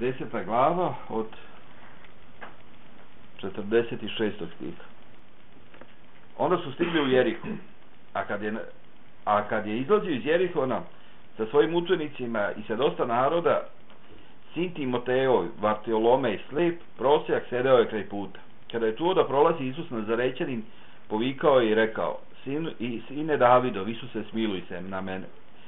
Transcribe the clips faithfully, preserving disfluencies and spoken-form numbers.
deseta glava od četrdeset šestog stiha. Onda su stigli u Jeriho, a kad je, a kad je izlazio iz Jerihona sa svojim učenicima i sa dosta naroda, sin Timotejov, Vartolomej slep, prosjak, sedeo je kraj puta. Kada je čuo da prolazi Isus Nazarećanin, povikao je i rekao: Sin, i, sine Davidov, Isuse, smiluj se na mene.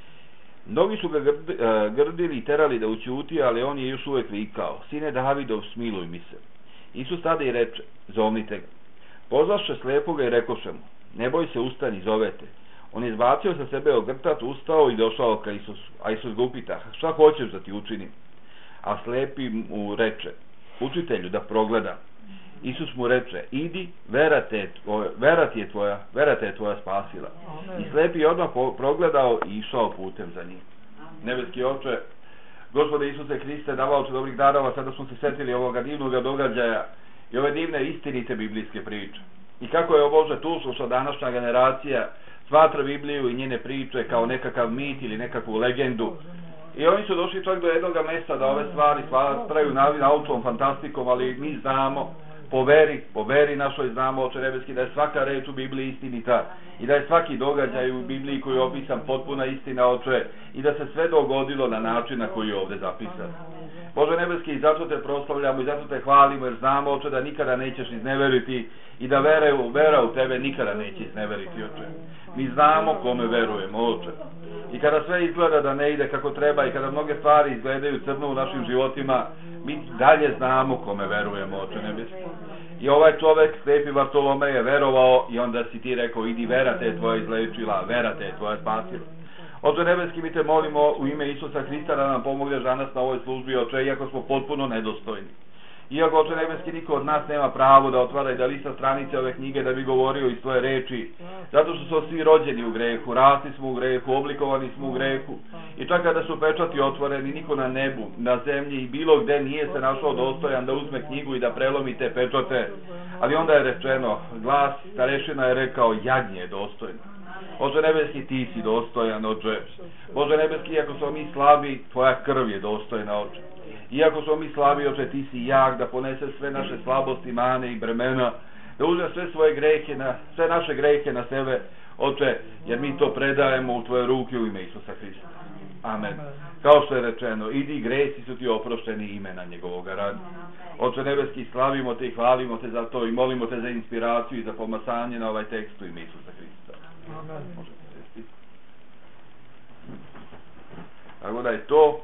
Mnogi su ga grdi, grdili i terali da ućuti, ali on je još uvijek vikao: Sine Davidov, smiluj mi se. Isus tada i reče: Zovnite ga. Pozvaše slepoga i rekoše mu: Ne boj se, ustani, zovete. On je izbacio sa sebe ogrtat, ustao i došao ka Isusu. A Isus ga upita: Šta hoćeš da ti učinim? A slepi mu reče: Učitelju, da progledam. Isus mu reče: Idi, vera te, tvoja, vera ti je tvoja, vera te je tvoja spasila. I slepi je odmah progledao i išao putem za njim. Nebeski Oče, Gospode Isuse Hriste, davaoče dobrih darova, sada smo se setili ovoga divnog događaja i ove divne istinite biblijske priče. I kako je, o Bože, tu što današnja generacija smatra Bibliju i njene priče kao nekakav mit ili nekakvu legendu. I oni su došli čak do jednog mjesta da ove stvari smatraju naučnom fantastikom, ali mi znamo, po veri, po veri našoj znamo, Oče nebeski, da je svaka reč u Bibliji istinita i da je svaki događaj u Bibliji koji je opisan potpuna istina, Oče, i da se sve dogodilo na način na koji je ovdje zapisan. Bože nebeski, i zato te proslavljamo i zato te hvalimo, jer znamo, Oče, da nikada nećeš izneveriti i da vere, vera u tebe nikada neće izneveriti, Oče. Mi znamo kome verujemo, Oče. I kada sve izgleda da ne ide kako treba i kada mnoge stvari izgledaju crno u našim životima, mi dalje znamo kome verujemo, Oče nebeski. I ovaj čovek, slepi Vartolomej, je verovao i onda si ti rekao: Idi, vera te je tvoja izlečila, vera te je tvoja spasila. Oče nebeski, mi te molimo u ime Isusa Hrista da nam pomogneš danas na ovoj službi, Oče, iako smo potpuno nedostojni. Iako, Oče nebeski, niko od nas nema pravo da otvara i da lista stranice ove knjige da bi govorio iz tvoje reči, zato što smo svi rođeni u grehu, rasli smo u grehu, oblikovani smo u grehu, i čak kada su pečati otvoreni, niko na nebu, na zemlji i bilo gde nije se našao dostojan da uzme knjigu i da prelomi te pečate. Ali onda je rečeno, glas starešina je rekao: Jagnje je dostojno. Oče nebeski, ti si dostojan, Oče. Bože nebeski, iako smo mi slabi, tvoja krv je dostojna, Oče. Iako smo mi slabi, Oče, ti si jak da ponese sve naše slabosti, mane i bremena, da uzme sve svoje grehe, na, sve naše grehe na sebe, Oče, jer mi to predajemo u tvoje ruke u ime Isusa Hrista. Amen. Kao što je rečeno, idi, gresi su ti oprošteni, imena njegovoga radi. Oče nebeski, slavimo te i hvalimo te za to i molimo te za inspiraciju i za pomasanje na ovaj tekst u ime Isusa Hrista. Amen. Tako da je to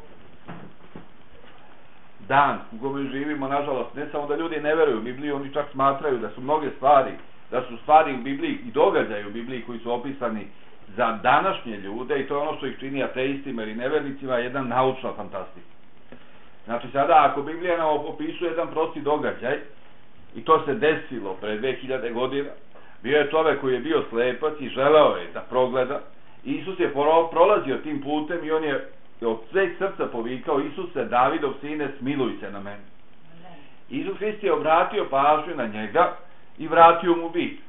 dan u kojem živimo, nažalost, ne samo da ljudi ne veruju u Bibliju, oni čak smatraju da su mnoge stvari, da su stvari u Bibliji i događaji u Bibliji koji su opisani za današnje ljude, i to je ono što ih čini ateistima ili nevernicima, jedna naučna fantastika. Znači sada, ako Biblija nam opisuje jedan prosti događaj, i to se desilo pre dve hiljade godina, bio je čovek koji je bio slepac i želeo je da progleda, i Isus je prolazio tim putem i on je od sveg srca povikao: Isuse, Davidov sine, smiluj se na mene. Isus Hrist je obratio pažnju na njega i vratio mu bit.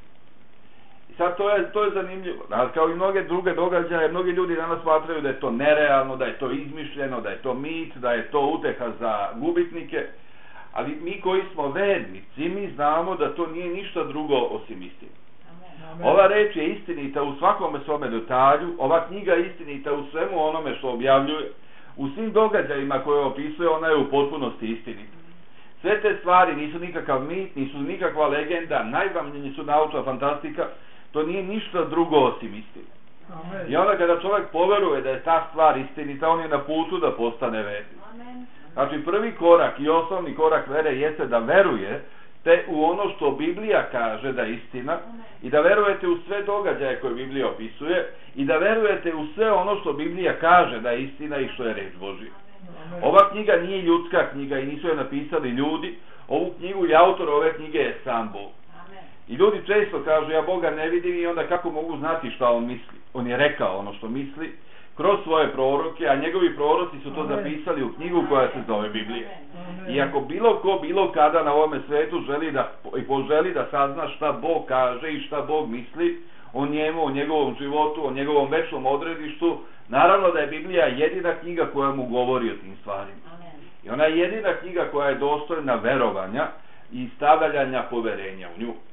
I sad to je, to je zanimljivo. Znači, kao i mnoge druge događaje, mnogi ljudi danas smatraju da je to nerealno, da je to izmišljeno, da je to mit, da je to uteha za gubitnike, ali mi koji smo vernici, mi znamo da to nije ništa drugo osim istine. Ova reč je istinita u svakome svome detalju, ova knjiga je istinita u svemu onome što objavljuje, u svim događajima koje opisuje, ona je u potpunosti istinita. Sve te stvari nisu nikakav mit, nisu nikakva legenda, najvamljenji su naučna fantastika, to nije ništa drugo osim istine. I onda kada čovjek poveruje da je ta stvar istinita, on je na putu da postane vernik. Znači prvi korak i osnovni korak vere jeste da veruje te u ono što Biblija kaže da je istina, i da verujete u sve događaje koje Biblija opisuje, i da verujete u sve ono što Biblija kaže da je istina i što je reč Božja. Ova knjiga nije ljudska knjiga i nisu je napisali ljudi, ovu knjigu i autor ove knjige je sam Bog. I ljudi često kažu: Ja Boga ne vidim, i onda kako mogu znati šta on misli? On je rekao ono što misli kroz svoje proroke, a njegovi proroci su to zapisali u knjigu koja se zove Biblija. I ako bilo ko, bilo kada na ovome svetu želi da, i poželi da sazna šta Bog kaže i šta Bog misli o njemu, o njegovom životu, o njegovom večnom odredištu, naravno da je Biblija jedina knjiga koja mu govori o tim stvarima. I ona je jedina knjiga koja je dostojna verovanja i stavljanja poverenja u nju.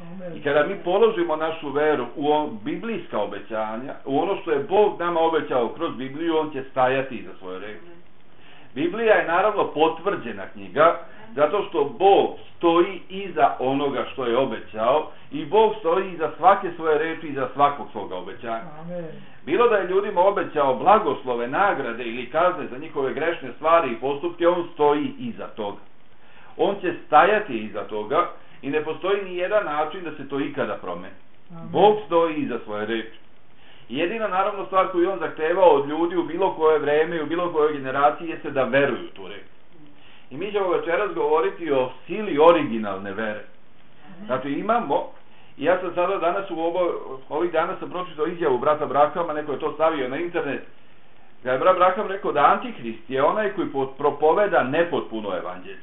I kada mi položimo našu veru u on, biblijska obećanja, u ono što je Bog nama obećao kroz Bibliju, on će stajati iza svoje reči. Biblija je naravno potvrđena knjiga, zato što Bog stoji iza onoga što je obećao i Bog stoji iza svake svoje reči, iza svakog svoga obećanja. Amen. Bilo da je ljudima obećao blagoslove, nagrade ili kazne za njihove grešne stvari i postupke, on stoji iza toga. On će stajati iza toga i ne postoji ni jedan način da se to ikada promeni. Bog stoji iza svoje reči. Jedina naravno stvar koju on zahtevao od ljudi u bilo koje vreme i u bilo kojoj generaciji jeste da veruju tu reč. I mi ćemo večeras govoriti o sili originalne vere. Znači imamo, i ja sam sada danas u ovo, ovih dana sam pročitao izjavu brata Brahama, neko je to stavio na internet, da je brat Braham rekao da Antihrist je onaj koji propoveda nepotpuno evanđelje.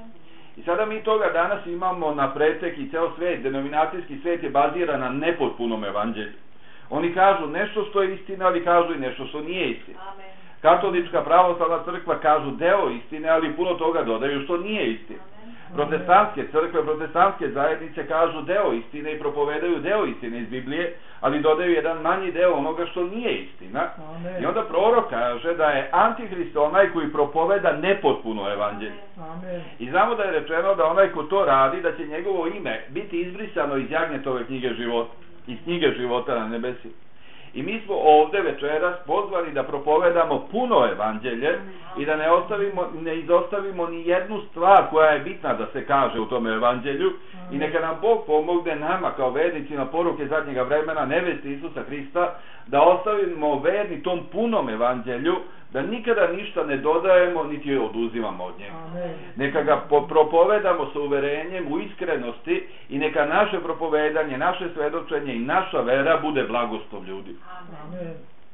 I sada mi toga danas imamo na pretek i ceo svet, denominacijski svet je baziran na nepotpunom evanđelju. Oni kažu nešto što je istina, ali kažu i nešto što nije istina. Amen. Katolička pravoslavna crkva kažu deo istine, ali puno toga dodaju što nije istina. Protestantske crkve, protestantske zajednice kažu deo istine i propovedaju deo istine iz Biblije, ali dodaju jedan manji deo onoga što nije istina. Amen. I onda prorok kaže da je Antihrist onaj koji propoveda nepotpuno evanđelje. Amen. I znamo da je rečeno da onaj ko to radi, da će njegovo ime biti izbrisano iz Jagnjetove knjige života, iz knjige života na nebesi. I mi smo ovde večeras pozvani da propovedamo puno evanđelje i da ne ostavimo, ne izostavimo ni jednu stvar koja je bitna da se kaže u tome evanđelju. I neka nam Bog pomogne nama kao vernicima poruke zadnjega vremena, nevesti Isusa Hrista, da ostavimo verni tom punom evanđelju, da nikada ništa ne dodajemo niti oduzimamo od njega. Amen. Neka ga propovedamo sa uverenjem u iskrenosti i neka naše propovedanje, naše svedočenje i naša vera bude blagoslov ljudi. Amen.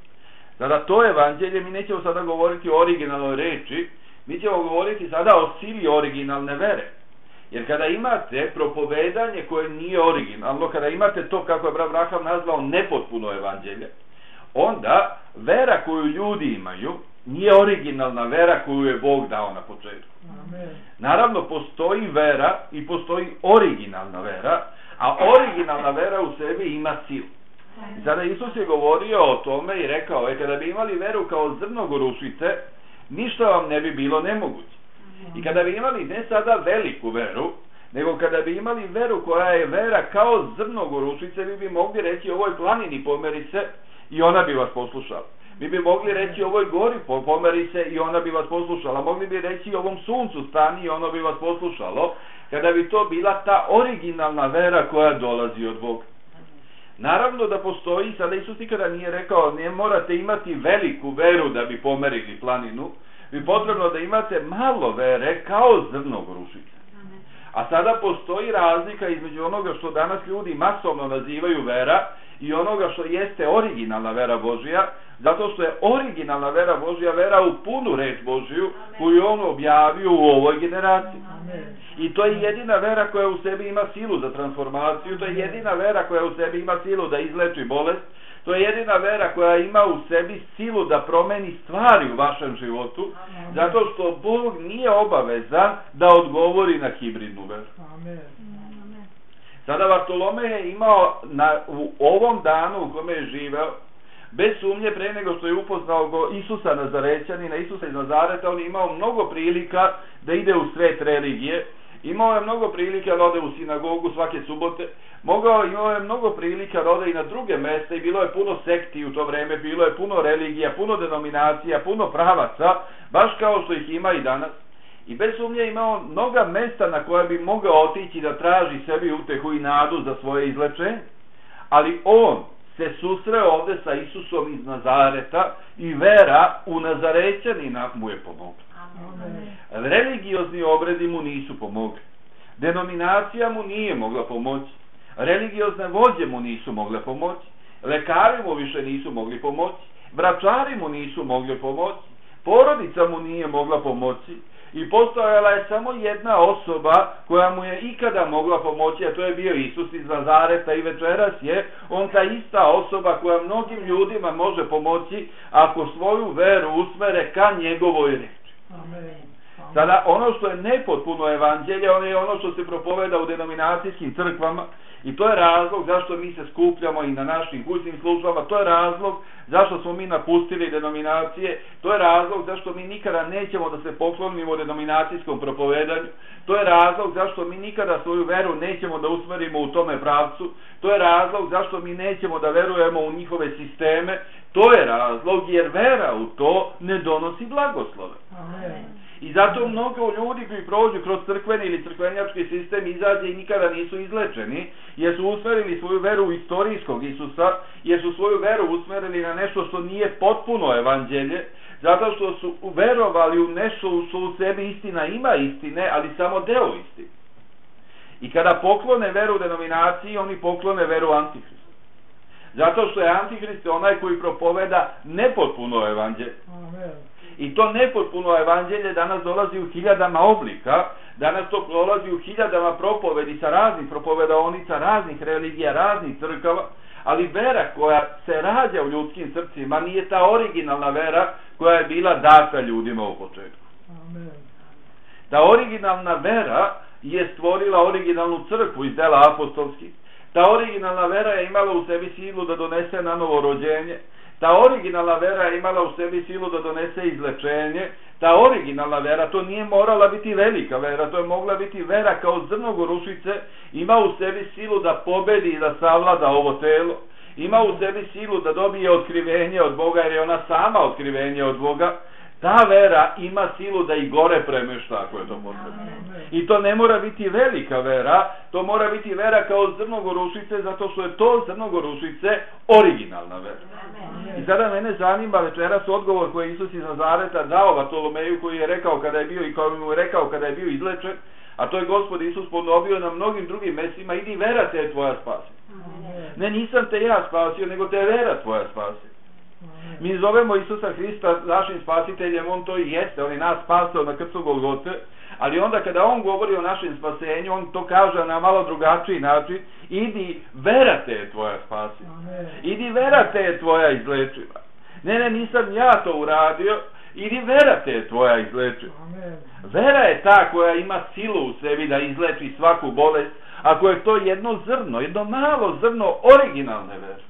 Sada to evanđelje, mi nećemo sada govoriti o originalnoj reči, mi ćemo govoriti sada o sili originalne vere. Jer kada imate propovedanje koje nije originalno, kada imate to, kako je brat Braham nazvao, nepotpuno evanđelje, onda vera koju ljudi imaju nije originalna vera koju je Bog dao na početku. Amen. Naravno postoji vera i postoji originalna vera, a originalna vera u sebi ima silu. I sada Isus je govorio o tome i rekao je, kada bi imali veru kao zrno gorušice, ništa vam ne bi bilo nemoguće. I kada bi imali ne sada veliku veru, nego kada bi imali veru koja je vera kao zrno gorušice, vi bi mogli reći ovoj planini pomeri se i ona bi vas poslušala. Mi bi mogli reći ovoj gori pomeri se i ona bi vas poslušala. Mogli bi reći ovom suncu stani i ono bi vas poslušalo, kada bi to bila ta originalna vera koja dolazi od Boga. Naravno da postoji, sada Isus nikada nije rekao, ne morate imati veliku veru da bi pomerili planinu, vi potrebno da imate malo vere kao zrno gorušice. A sada postoji razlika između onoga što danas ljudi masovno nazivaju vera i onoga što jeste originalna vera Božija, zato što je originalna vera Božija vera u punu reč Božiju koju on objavio u ovoj generaciji. Amen. I to je jedina vera koja u sebi ima silu za transformaciju, to je jedina vera koja u sebi ima silu da izleči bolest, to je jedina vera koja ima u sebi silu da promeni stvari u vašem životu, amen, zato što Bog nije obavezan da odgovori na hibridnu veru. Amen. Sada Vartolomej je imao na, u ovom danu u kome je živeo, bez sumnje pre nego što je upoznao go Isusa Nazarećanina, Isusa iz Nazareta, on je imao mnogo prilika da ide u svet religije, imao je mnogo prilika da ode u sinagogu svake subote, mogao, imao je mnogo prilika da ode i na druge mesta i bilo je puno sekti u to vreme, bilo je puno religija, puno denominacija, puno pravaca, baš kao što ih ima i danas. I bez sumnje imao mnoga mesta na koja bi mogao otići da traži sebi utehu i nadu za svoje izlečenje. Ali on se susreo ovde sa Isusom iz Nazareta i vera u Nazarećanina mu je pomogla. Amen. Religiozni obredi mu nisu pomogli. Denominacija mu nije mogla pomoći. Religiozne vođe mu nisu mogle pomoći. Lekari mu više nisu mogli pomoći. Vračari mu nisu mogli pomoći. Porodica mu nije mogla pomoći. I postojala je samo jedna osoba koja mu je ikada mogla pomoći, a to je bio Isus iz Nazareta i večeras je on ta ista osoba koja mnogim ljudima može pomoći ako svoju veru usmere ka njegovoj reči. Amen. Sada, ono što je nepotpuno evanđelje, ono je ono što se propoveda u denominacijskim crkvama i to je razlog zašto mi se skupljamo i na našim kućnim službama, to je razlog zašto smo mi napustili denominacije, to je razlog zašto mi nikada nećemo da se poklonimo denominacijskom propovedanju, to je razlog zašto mi nikada svoju veru nećemo da usmerimo u tome pravcu, to je razlog zašto mi nećemo da verujemo u njihove sisteme, to je razlog jer vera u to ne donosi blagoslove. Amen. I zato mnogo ljudi koji prođu kroz crkveni ili crkvenjački sistem izađe i nikada nisu izlečeni, jer su usmerili svoju veru u istorijskog Isusa, jer su svoju veru usmerili na nešto što nije potpuno evanđelje, zato što su verovali u nešto što u sebi istina ima istine, ali samo deo istine. I kada poklone veru u denominaciji, oni poklone veru Antihrista. Zato što je Antihrist onaj koji propoveda nepotpuno evanđelje. Amen. I to nepotpuno evanđelje danas dolazi u hiljadama oblika, danas to dolazi u hiljadama propovedi sa raznih propovedaonica, raznih religija, raznih crkava, ali vera koja se rađa u ljudskim srcima nije ta originalna vera koja je bila data ljudima u početku. Amen. Ta originalna vera je stvorila originalnu crkvu iz dela apostolskih. Ta originalna vera je imala u sebi silu da donese na novo rođenje. Ta originalna vera je imala u sebi silu da donese izlečenje. Ta originalna vera, to nije morala biti velika vera, to je mogla biti vera kao zrno gorušice, ima u sebi silu da pobedi i da savlada ovo telo. Ima u sebi silu da dobije otkrivenje od Boga, jer je ona sama otkrivenje od Boga. Ta vera ima silu da i gore premešta ako je to potrebno. I to ne mora biti velika vera, to mora biti vera kao zrno gorušice, zato što je to zrno gorušice originalna vera. I sada mene zanima večeras odgovor koji je Isus iz Nazareta dao Bartolomeju, koji je rekao kada je bio i kao mu je rekao kada je bio izlečen, a to je Gospod Isus ponovio na mnogim drugim mestima: idi, vera te je tvoja spasi. Ne, nisam te ja spasio, nego te je vera tvoja spasi. Mi zovemo Isusa Hrista našim spasiteljem, on to i jeste, on je nas spasao na krstu Golgote, ali onda kada on govori o našem spasenju, on to kaže na malo drugačiji način: idi, vera te je tvoja spasi. Idi, vera te je tvoja izlečiva. Ne, ne, nisam ja to uradio, idi, vera te je tvoja izlečiva. Vera je ta koja ima silu u sebi da izleči svaku bolest, ako je to jedno zrno, jedno malo zrno originalne vere.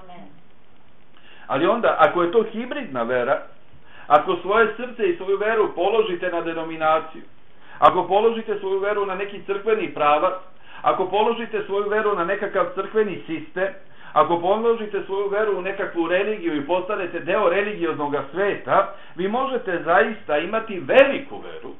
Ali onda, ako je to hibridna vera, ako svoje srce i svoju veru položite na denominaciju, ako položite svoju veru na neki crkveni pravac, ako položite svoju veru na nekakav crkveni sistem, ako položite svoju veru u nekakvu religiju i postanete deo religioznog sveta, vi možete zaista imati veliku veru,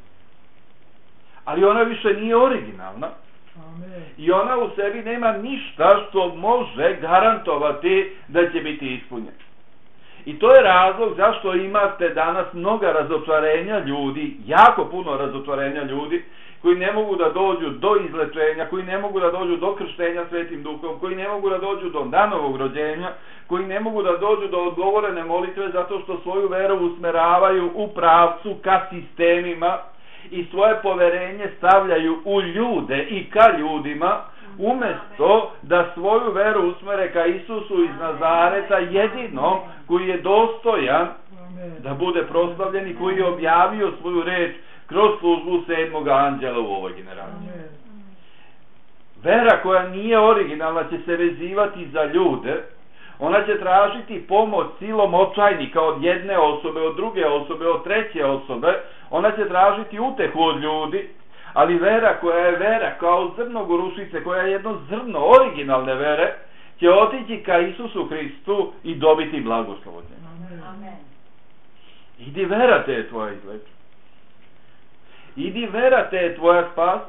ali ona više nije originalna. Amen. I ona u sebi nema ništa što može garantovati da će biti ispunjena. I to je razlog zašto imate danas mnoga razočarenja ljudi, jako puno razočarenja ljudi, koji ne mogu da dođu do izlečenja, koji ne mogu da dođu do krštenja Svetim Duhom, koji ne mogu da dođu do danovog rođenja, koji ne mogu da dođu do odgovorene molitve zato što svoju veru usmeravaju u pravcu ka sistemima i svoje poverenje stavljaju u ljude i ka ljudima, umjesto da svoju veru usmere ka Isusu iz Nazareta, jedinom koji je dostojan da bude proslavljen i koji je objavio svoju reč kroz službu sedmog anđela u ovoj generaciji. Vera koja nije originalna će se vezivati za ljude, ona će tražiti pomoć silom očajnika od jedne osobe, od druge osobe, od treće osobe, ona će tražiti utehu od ljudi, ali vera koja je vera kao zrno gorušice, koja je jedno zrno originalne vere, će otići ka Isusu Hristu i dobiti blagoslov od njega. Amen. Idi, vera te je tvoja izlečenje. Idi, vera te je tvoja spas.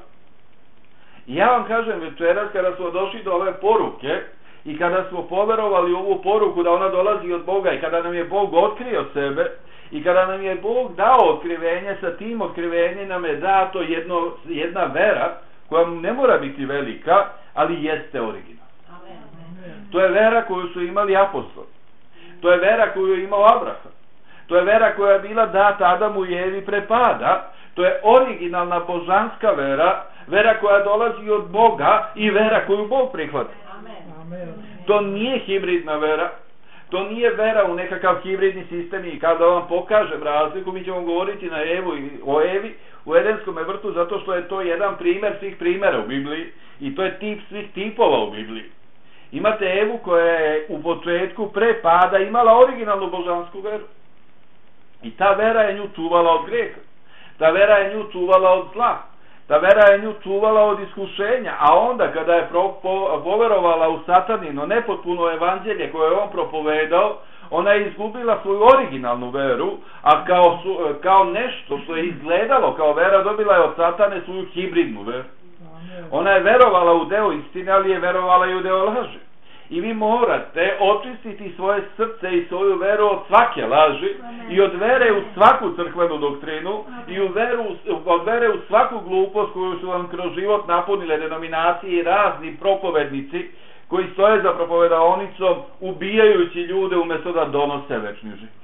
I ja vam kažem večeras, kada smo došli do ove poruke i kada smo poverovali u ovu poruku da ona dolazi od Boga i kada nam je Bog otkrio sebe i kada nam je Bog dao otkrivenje, sa tim otkrivenjem nam je dato jedno, jedna vera koja ne mora biti velika, ali jeste originalna. To je vera koju su imali apostoli. To je vera koju je imao Abraham. To je vera koja je bila data Adamu i Evi pre pada. To je originalna božanska vera, vera koja dolazi od Boga i vera koju Bog prihvati. Amen. To nije hibridna vera, To nije vera u nekakav hibridni sistem i kada vam pokažem razliku, mi ćemo govoriti na Evu i o Evi u Edenskom vrtu, zato što je to jedan primjer svih primjera u Bibliji i to je tip svih tipova u Bibliji. Imate Evu koja je u početku pre pada imala originalnu božansku veru. I ta vera je nju čuvala od grijeha. Ta vera je nju čuvala od zla. Ta vera je nju čuvala od iskušenja. A onda kada je pro, po, poverovala u satanino nepotpuno evanđelje koje je on propovedao, ona je izgubila svoju originalnu veru, a kao, su, kao nešto što je izgledalo kao vera, dobila je od satane svoju hibridnu veru. Ona je verovala u deo istine, ali je verovala i u deo laži. I vi morate očistiti svoje srce i svoju veru od svake laži i od vere u svaku crkvenu doktrinu i u veru, od vere u svaku glupost koju su vam kroz život napunile denominacije i razni propovednici koji stoje za propovedaonicom ubijajući ljude umjesto da donose večni život.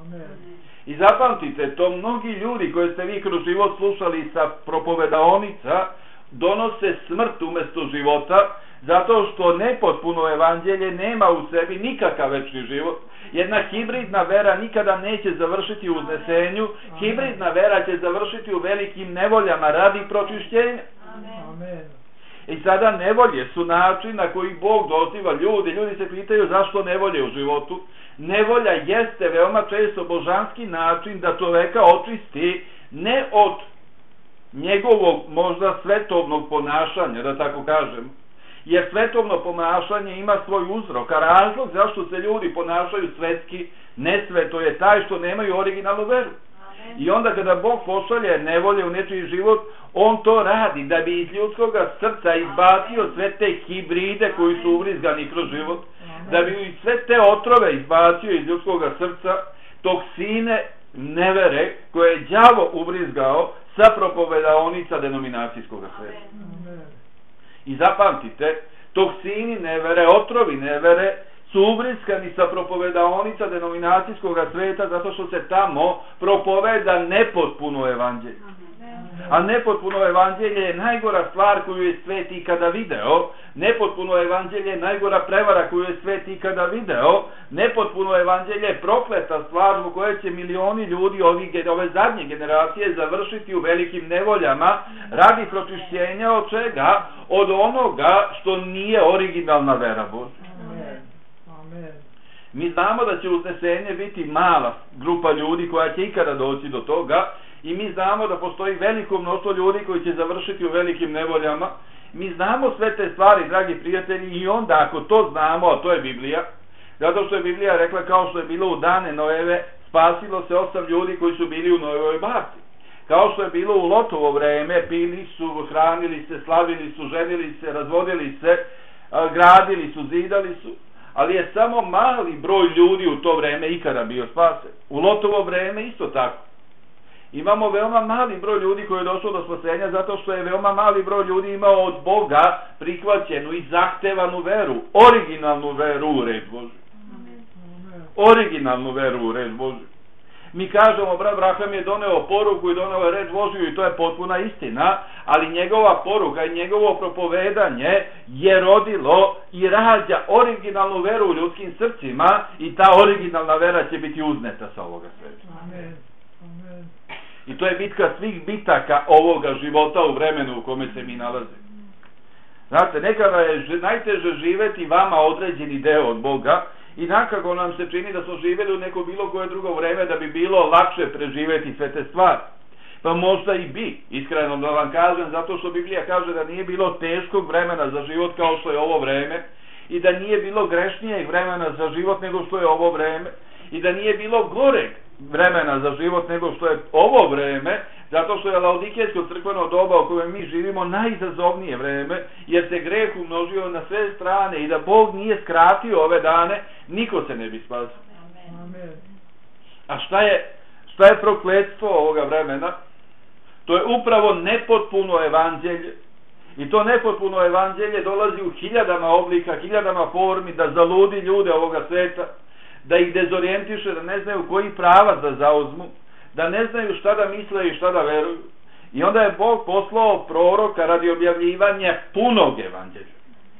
I zapamtite, to mnogi ljudi koje ste vi kroz život slušali sa propovedaonica donose smrt umjesto života, zato što nepotpuno evanđelje nema u sebi nikakav večni život. Jedna hibridna vera nikada neće završiti u uznesenju, hibridna vera će završiti u velikim nevoljama radi pročišćenja. Amen. I sada nevolje su način na koji Bog doziva ljudi. Ljudi se pitaju zašto nevolje u životu. Nevolja jeste veoma često božanski način da čoveka očisti ne od njegovog možda svetovnog ponašanja, da tako kažem, jer svetovno ponašanje ima svoj uzrok, a razlog zašto se ljudi ponašaju svetski nesveto je taj što nemaju originalnu veru. Amen. I onda kada Bog pošalje nevolje u nečiji život, on to radi da bi iz ljudskog srca izbacio sve te hibride koji su uvrizgani kroz život, Amen. Da bi sve te otrove izbacio iz ljudskog srca, toksine nevere koje je đavo uvrizgao sa propovedaonica denominacijskog sveta. I zapamtite, toksini nevere, otrovi nevere su uvriskani sa propovedaonica denominacijskog sveta zato što se tamo propoveda nepotpuno evanđelje. A nepotpuno evanđelje je najgora stvar koju je svet ikada video. Nepotpuno evanđelje je najgora prevara koju je svet ikada video. Nepotpuno evanđelje je prokleta stvar u kojoj će milioni ljudi ovih, ove zadnje generacije završiti u velikim nevoljama radi pročišćenja od čega? Od onoga što nije originalna vera Božja. Amen. Mi znamo da će uznesenje biti mala grupa ljudi koja će ikada doći do toga. I mi znamo da postoji veliko mnoštvo ljudi koji će završiti u velikim nevoljama. Mi znamo sve te stvari, dragi prijatelji, i onda ako to znamo, a to je Biblija, zato što je Biblija rekla kao što je bilo u dane Noeve, spasilo se osam ljudi koji su bili u Noevoj barci. Kao što je bilo u Lotovo vreme, pili su, hranili se, slavili su, ženili se, razvodili se, gradili su, zidali su, ali je samo mali broj ljudi u to vreme ikada bio spasen. U Lotovo vreme isto tako. Imamo veoma mali broj ljudi koji je došao do spasenja zato što je veoma mali broj ljudi imao od Boga prihvaćenu i zahtevanu veru, originalnu veru u red Božji. Originalnu veru u red Božji. Mi kažemo, brat Braham je doneo poruku i doneo je red Božju i to je potpuna istina, ali njegova poruka i njegovo propovedanje je rodilo i rađa originalnu veru u ljudskim srcima i ta originalna vera će biti uzneta sa ovoga sveta. Amen. Amen. I to je bitka svih bitaka ovoga života u vremenu u kome se mi nalazimo. Znate, nekada je najteže živeti vama određeni deo od Boga i nakako nam se čini da smo živjeli u neko bilo koje drugo vreme da bi bilo lakše preživeti sve te stvari. Pa možda i bi, iskreno da vam kažem, zato što Biblija kaže da nije bilo teškog vremena za život kao što je ovo vreme i da nije bilo grešnijeg vremena za život nego što je ovo vreme i da nije bilo goreg vremena za život nego što je ovo vreme, zato što je laodikejsko crkveno doba u kojem mi živimo najizazovnije vreme, jer se greh umnožio na sve strane i da Bog nije skratio ove dane, niko se ne bi spasio. Amen. A šta je, šta je prokletstvo ovoga vremena? To je upravo nepotpuno evanđelje. I to nepotpuno evanđelje dolazi u hiljadama oblika, hiljadama formi da zaludi ljude ovoga sveta, da ih dezorijentiše, da ne znaju koji pravac da zauzmu, da ne znaju šta da misle i šta da veruju. I onda je Bog poslao proroka radi objavljivanja punog evanđelja.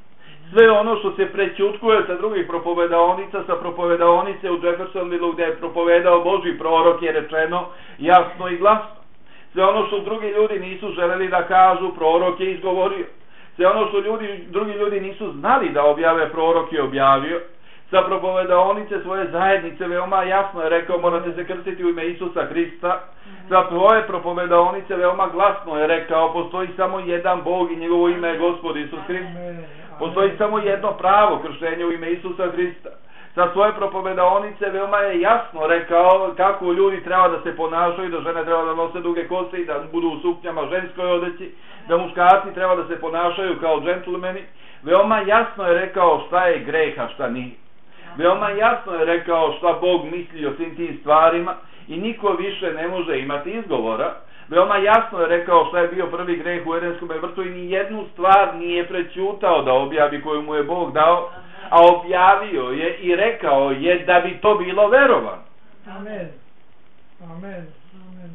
Sve ono što se prećutkuje sa drugih propovedaonica, sa propovedaonice u Jeffersonville gdje je propovedao Božji prorok je rečeno jasno i glasno. Sve ono što drugi ljudi nisu želeli da kažu, prorok je izgovorio. Sve ono što ljudi, drugi ljudi nisu znali da objave, prorok je objavio. Sa propovedaonice svoje zajednice veoma jasno je rekao morate se krstiti u ime Isusa Hrista. Sa svoje propovedaonice veoma glasno je rekao postoji samo jedan Bog i njegovo ime je Gospod Isus Hrist. Postoji samo jedno pravo krštenje u ime Isusa Hrista. Sa svoje propovedaonice veoma je jasno rekao kako ljudi treba da se ponašaju, da žene treba da nose duge kose i da budu u suknjama ženskoj odeći, da muškarci treba da se ponašaju kao džentlmeni. Veoma jasno je rekao šta je greh, a šta nije. Veoma jasno je rekao šta Bog misli o svim tim stvarima i niko više ne može imati izgovora. Veoma jasno je rekao šta je bio prvi greh u Edenskom vrtu i ni jednu stvar nije prećutao da objavi koju mu je Bog dao, a objavio je i rekao je da bi to bilo verovano. Amen. Amen. Amen.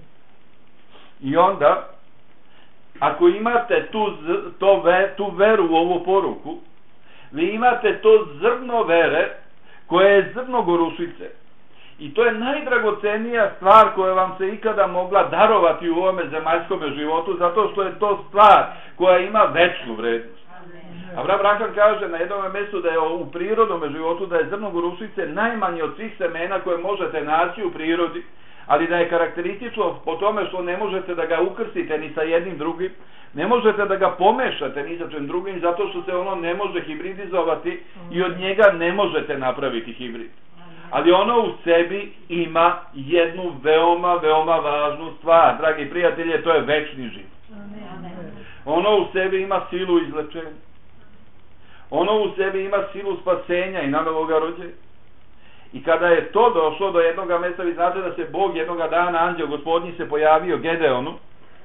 I onda, ako imate tu, to, tu veru u ovu poruku, vi imate to zrno vere koje je zrno gorušice. I to je najdragocenija stvar koja vam se ikada mogla darovati u ovome zemaljskom životu, zato što je to stvar koja ima večnu vrednost. Abraham Branham kaže na jednom mjestu da je u prirodnom životu da je zrno gorušice najmanje od svih semena koje možete naći u prirodi, ali da je karakteristično po tome što ne možete da ga ukrstite ni sa jednim drugim, ne možete da ga pomešate ni sa čim drugim, zato što se ono ne može hibridizovati i od njega ne možete napraviti hibrid. Ali ono u sebi ima jednu veoma, veoma važnu stvar. Dragi prijatelji, to je večni život. Ono u sebi ima silu izlečenja. Ono u sebi ima silu spasenja i nanovoga rođenja. I kada je to došlo do jednoga mjesta, vi znate da se Bog jednoga dana, anđeo gospodnji se pojavio Gedeonu,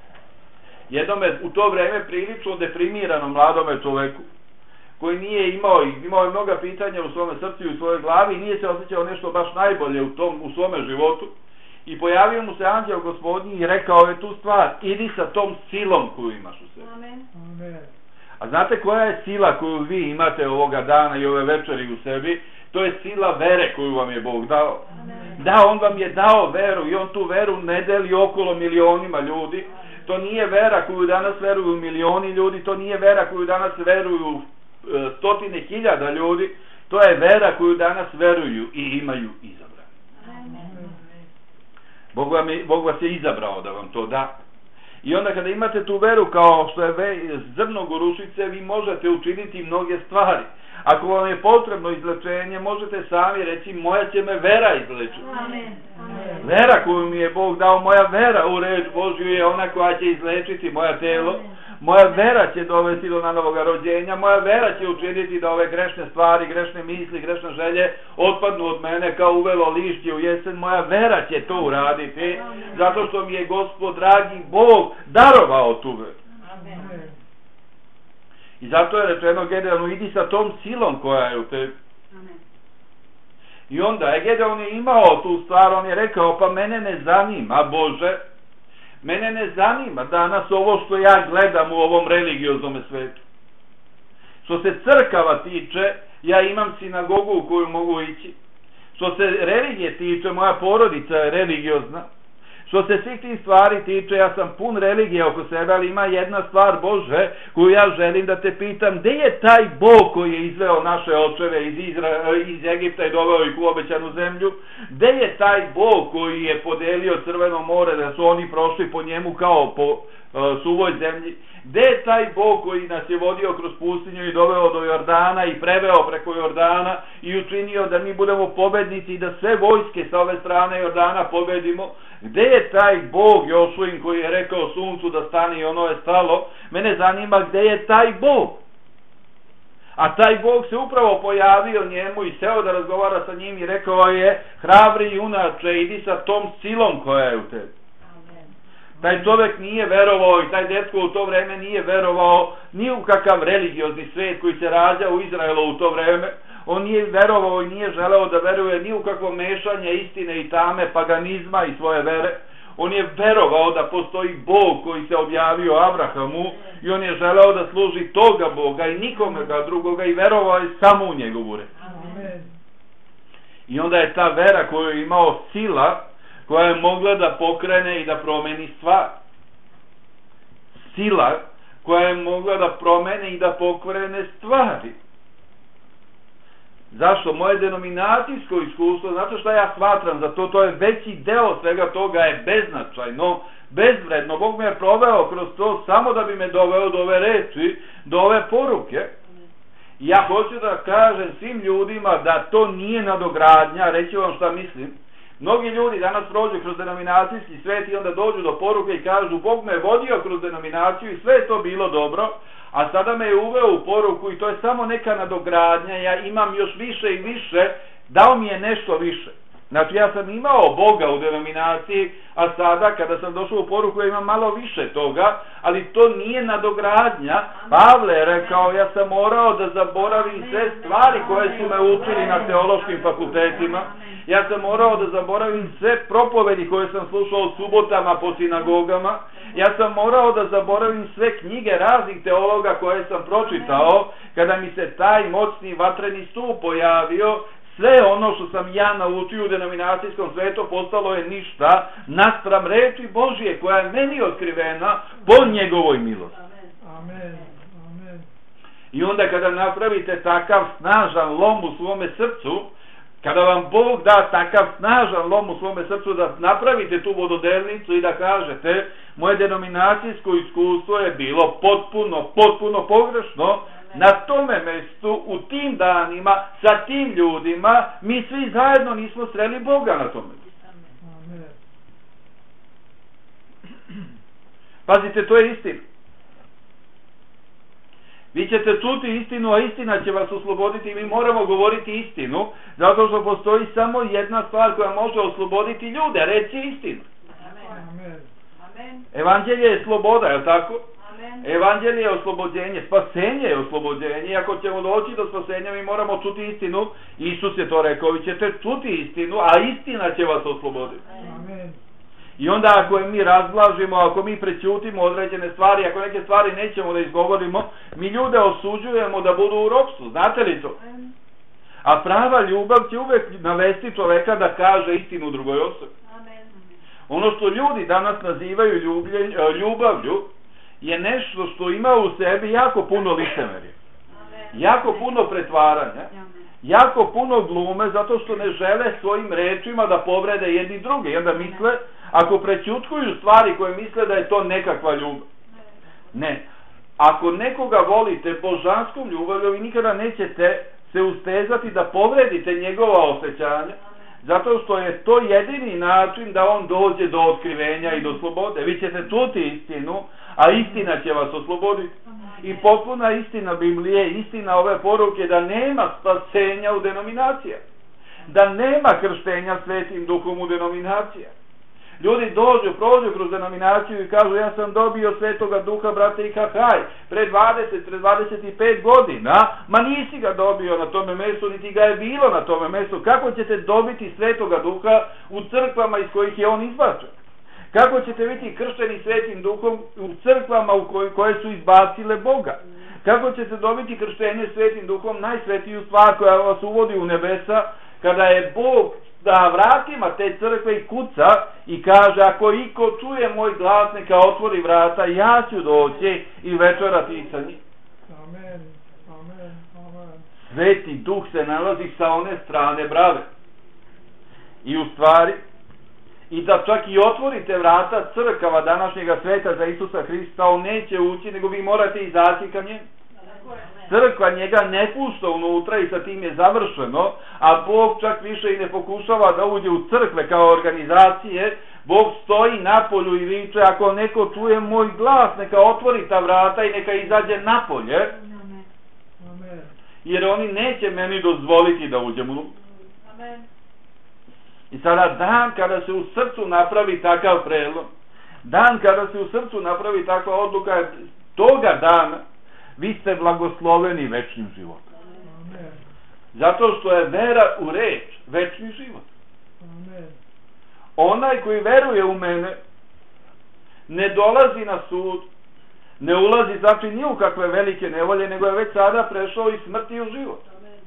jednome u to vreme prilično deprimiranom mladome čoveku, koji nije imao, imao je mnoga pitanja u svome srcu i u svojoj glavi i nije se osjećao nešto baš najbolje u, tom, u svome životu. I pojavio mu se anđeo gospodnji i rekao je tu stvar, idi sa tom silom koju imaš u sebi. Amen. A znate koja je sila koju vi imate ovoga dana i ove večeri u sebi? To je sila vere koju vam je Bog dao. Amen. Da, on vam je dao veru i on tu veru ne deli okolo milionima ljudi. To nije vera koju danas veruju milioni ljudi, to nije vera koju danas veruju e, stotine hiljada ljudi, to je vera koju danas veruju i imaju izabrani. Amen. Bog, vam je, Bog vas je izabrao da vam to da. I onda kada imate tu veru kao što je ve, zrno gorušice, vi možete učiniti mnoge stvari. Ako vam je potrebno izlečenje, možete sami reći moja će me vera izlečiti. Amen. Amen. Vera koju mi je Bog dao, moja vera u reč Božju je ona koja će izlečiti moja telo. Moja vera će dovesti do nanovoga rođenja, moja vera će učiniti da ove grešne stvari, grešne misli, grešne želje otpadnu od mene kao uvelo lišće u jesen. Moja vera će to uraditi, zato što mi je Gospod dragi Bog darovao tu veru. Amen. I zato je rečeno Gedeonu, idi sa tom silom koja je u tebi. I onda je Gedeon je imao tu stvar, on je rekao, pa mene ne zanima, Bože, mene ne zanima danas ovo što ja gledam u ovom religioznom svetu. Što se crkava tiče, ja imam sinagogu u koju mogu ići. Što se religije tiče, moja porodica je religiozna. Što se svih tih stvari tiče, ja sam pun religije oko sebe, ali ima jedna stvar, Bože, koju ja želim da te pitam, gde je taj Bog koji je izveo naše očeve iz, Izra, iz Egipta i doveo ih u obećanu zemlju? Gde je taj Bog koji je podelio Crveno more da su oni prošli po njemu kao po uh, suvoj zemlji? Gde je taj Bog koji nas je vodio kroz pustinju i doveo do Jordana i preveo preko Jordana i učinio da mi budemo pobednici i da sve vojske sa ove strane Jordana pobedimo? Gde je taj Bog Jošuin koji je rekao suncu da stane i ono je stalo? Mene zanima gde je taj Bog. A taj Bog se upravo pojavio njemu i seo da razgovara sa njim i rekao je, hrabri junače, idi sa tom silom koja je u tebi. Taj čovjek nije verovao i taj dečko u to vreme nije verovao ni u kakav religiozni svet koji se rađa u Izraelu u to vreme. On nije verovao i nije želeo da veruje ni u kakvo mešanje istine i tame, paganizma i svoje vere. On je verovao da postoji Bog koji se objavio Abrahamu i on je želeo da služi toga Boga i nikome ga drugoga i verovao je samo u njegovu reč. Amen. I onda je ta vera koju je imao sila koja je mogla da pokrene i da promeni stvar. Sila koja je mogla da promene i da pokrene stvari. Zašto? Moje denominacijsko iskustvo, zato što ja shvatram za to, to je veći deo svega toga je beznačajno, bezvredno. Bog me je proveo kroz to samo da bi me doveo do ove reči, do ove poruke. Ja hoću da kažem svim ljudima da to nije nadogradnja, reći vam šta mislim. Mnogi ljudi danas prođu kroz denominacijski svet i onda dođu do poruke i kažu Bog me je vodio kroz denominaciju i sve je to bilo dobro, a sada me je uveo u poruku i to je samo neka nadogradnja, ja imam još više i više, dao mi je nešto više. Znači ja sam imao Boga u denominaciji, a sada kada sam došao u poruku ja imam malo više toga, ali to nije nadogradnja. Pavle je rekao, ja sam morao da zaboravim sve stvari koje su me učili na teološkim fakultetima, ja sam morao da zaboravim sve propovedi koje sam slušao subotama po sinagogama, ja sam morao da zaboravim sve knjige raznih teologa koje sam pročitao, kada mi se taj moćni vatreni stup pojavio. Sve ono što sam ja naučio u denominacijskom svetu postalo je ništa naspram reči Božije koja je meni otkrivena po njegovoj milosti. Amen. Amen. I onda kada napravite takav snažan lom u svome srcu, kada vam Bog da takav snažan lom u svome srcu da napravite tu vododelnicu i da kažete moje denominacijsko iskustvo je bilo potpuno, potpuno pogrešno, na tome mestu, u tim danima, sa tim ljudima, mi svi zajedno nismo sreli Boga na tome. Amen. Pazite, to je istina. Vi ćete čuti istinu, a istina će vas osloboditi i mi moramo govoriti istinu, zato što postoji samo jedna stvar koja može osloboditi ljude, reći istinu. Amen. Evanđelje je sloboda, je li tako? Amen. Evanđelje je oslobođenje, spasenje je oslobođenje. I ako ćemo doći do spasenja, mi moramo čuti istinu. Isus je to rekao, vi ćete čuti istinu, a istina će vas osloboditi. Amen. I onda ako je mi razblažimo, ako mi prećutimo određene stvari, ako neke stvari nećemo da izgovorimo, mi ljude osuđujemo da budu u ropstvu. Znate li to? A prava ljubav će uvek navesti čoveka da kaže istinu drugoj osobi. Ono što ljudi danas nazivaju ljubljen, ljubavlju je nešto što ima u sebi jako puno licemerja, jako puno pretvaranja, jako puno glume, zato što ne žele svojim rečima da povrede jedni druge. I onda misle, ako prećutkuju stvari koje misle da je to nekakva ljubav. Ne. Ako nekoga volite božanskom ljubavljom, vi nikada nećete se ustezati da povredite njegova osjećanja, zato što je to jedini način da on dođe do otkrivenja i do slobode. Vi ćete čuti istinu, a istina će vas osloboditi. I potpuna istina Biblije, istina ove poruke da nema spasenja u denominacijama, da nema krštenja Svetim Duhom u denominacijama. Ljudi dođu, prođu kroz denominaciju i kažu ja sam dobio Svetoga Duha, brate i kahaj, pre dvadeset, pre dvadeset pet godina, ma nisi ga dobio na tome mjestu, niti ga je bilo na tome mjestu. Kako ćete dobiti Svetoga Duha u crkvama iz kojih je on izbačen? Kako ćete biti kršteni Svetim Duhom u crkvama u koj, koje su izbacile Boga? Kako ćete dobiti krštenje Svetim Duhom, najsvetiju stvar koja vas uvodi u nebesa, kada je Bog da vratima te crkve i kuca i kaže ako iko čuje moj glas neka otvori vrata, ja ću doći i večerati sa njim. Amen. Amen. Amen. Sveti Duh se nalazi sa one strane brave. I u stvari, i da čak i otvorite vrata crkava današnjega sveta za Isusa Hrista, on neće ući, nego vi morate izaći ka njemu. Crkva njega ne pušta unutra i sa tim je završeno, a Bog čak više i ne pokušava da uđe u crkve kao organizacije. Bog stoji napolju i viče ako neko čuje moj glas neka otvori ta vrata i neka izađe napolje. Amen. Jer oni neće meni dozvoliti da uđem unutra. I sada dan kada se u srcu napravi takav prelom, dan kada se u srcu napravi takva odluka, toga dana vi ste blagosloveni večnim životom. Amen. Zato što je vera u reč večni život. Amen. Onaj koji veruje u mene, ne dolazi na sud, ne ulazi znači ni u kakve velike nevolje, nego je već sada prešao iz smrti u život.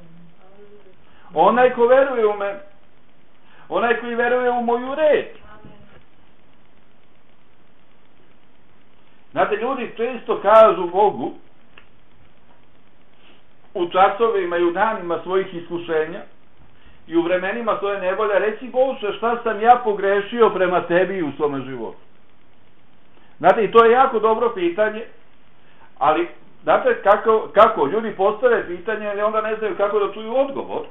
Onaj ko veruje u mene, onaj koji veruje u moju reč. Znate, ljudi često kažu Bogu u časovima i u danima svojih iskušenja i u vremenima svoje nevolje, reci Bože, šta sam ja pogrešio prema tebi u svome životu. Znate, i to je jako dobro pitanje, ali znate kako, kako ljudi postave pitanje i onda ne znaju kako da čuju odgovor.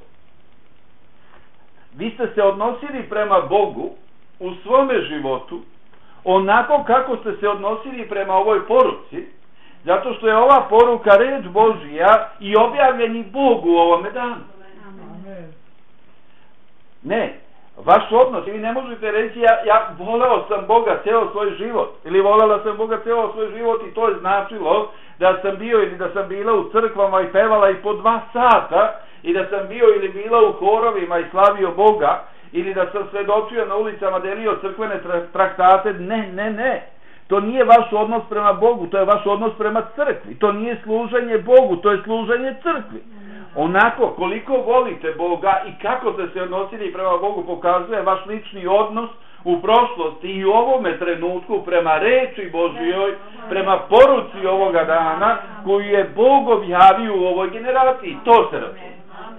Vi ste se odnosili prema Bogu u svome životu onako kako ste se odnosili prema ovoj poruci, zato što je ova poruka reč Božija i objavljeni Bogu u ovome danu. Amen. Ne, vaš odnos, vi ne možete reći ja, ja voleo sam Boga ceo svoj život, ili volela sam Boga ceo svoj život i to je značilo da sam bio ili da sam bila u crkvama i pevala i po dva sata i da sam bio ili bila u horovima i slavio Boga ili da sam svedočio na ulicama, delio crkvene traktate. Ne, ne, ne. To nije vaš odnos prema Bogu, to je vaš odnos prema crkvi. To nije služenje Bogu, to je služenje crkvi. Onako, koliko volite Boga i kako ste se odnosili prema Bogu pokazuje vaš lični odnos u prošlosti i u ovome trenutku prema reči Božjoj, prema poruci ovoga dana koju je Bog objavio u ovoj generaciji. To se računa.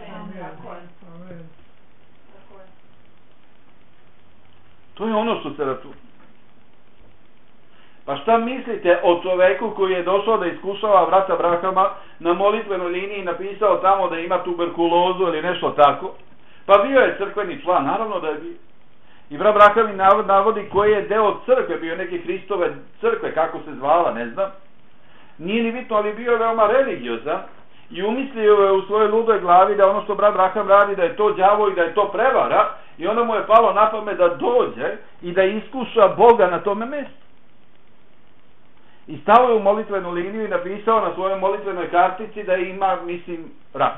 To je ono što se računa. Pa šta mislite o čoveku koji je došao da iskušava brata Abrahama na molitvenoj liniji i napisao tamo da ima tuberkulozu ili nešto tako? Pa bio je crkveni član, naravno da je bio. I brat Abraham navodi koji je deo crkve, bio neke Hristove crkve, kako se zvala, ne znam. Nije ni bitno, ali bio je veoma religiozan i umislio je u svojoj ludoj glavi da ono što brat Abraham radi, da je to đavo i da je to prevara, i onda mu je palo na pamet da dođe i da iskuša Boga na tome mjestu. I stao je u molitvenu liniju i napisao na svojoj molitvenoj kartici da ima, mislim, rak.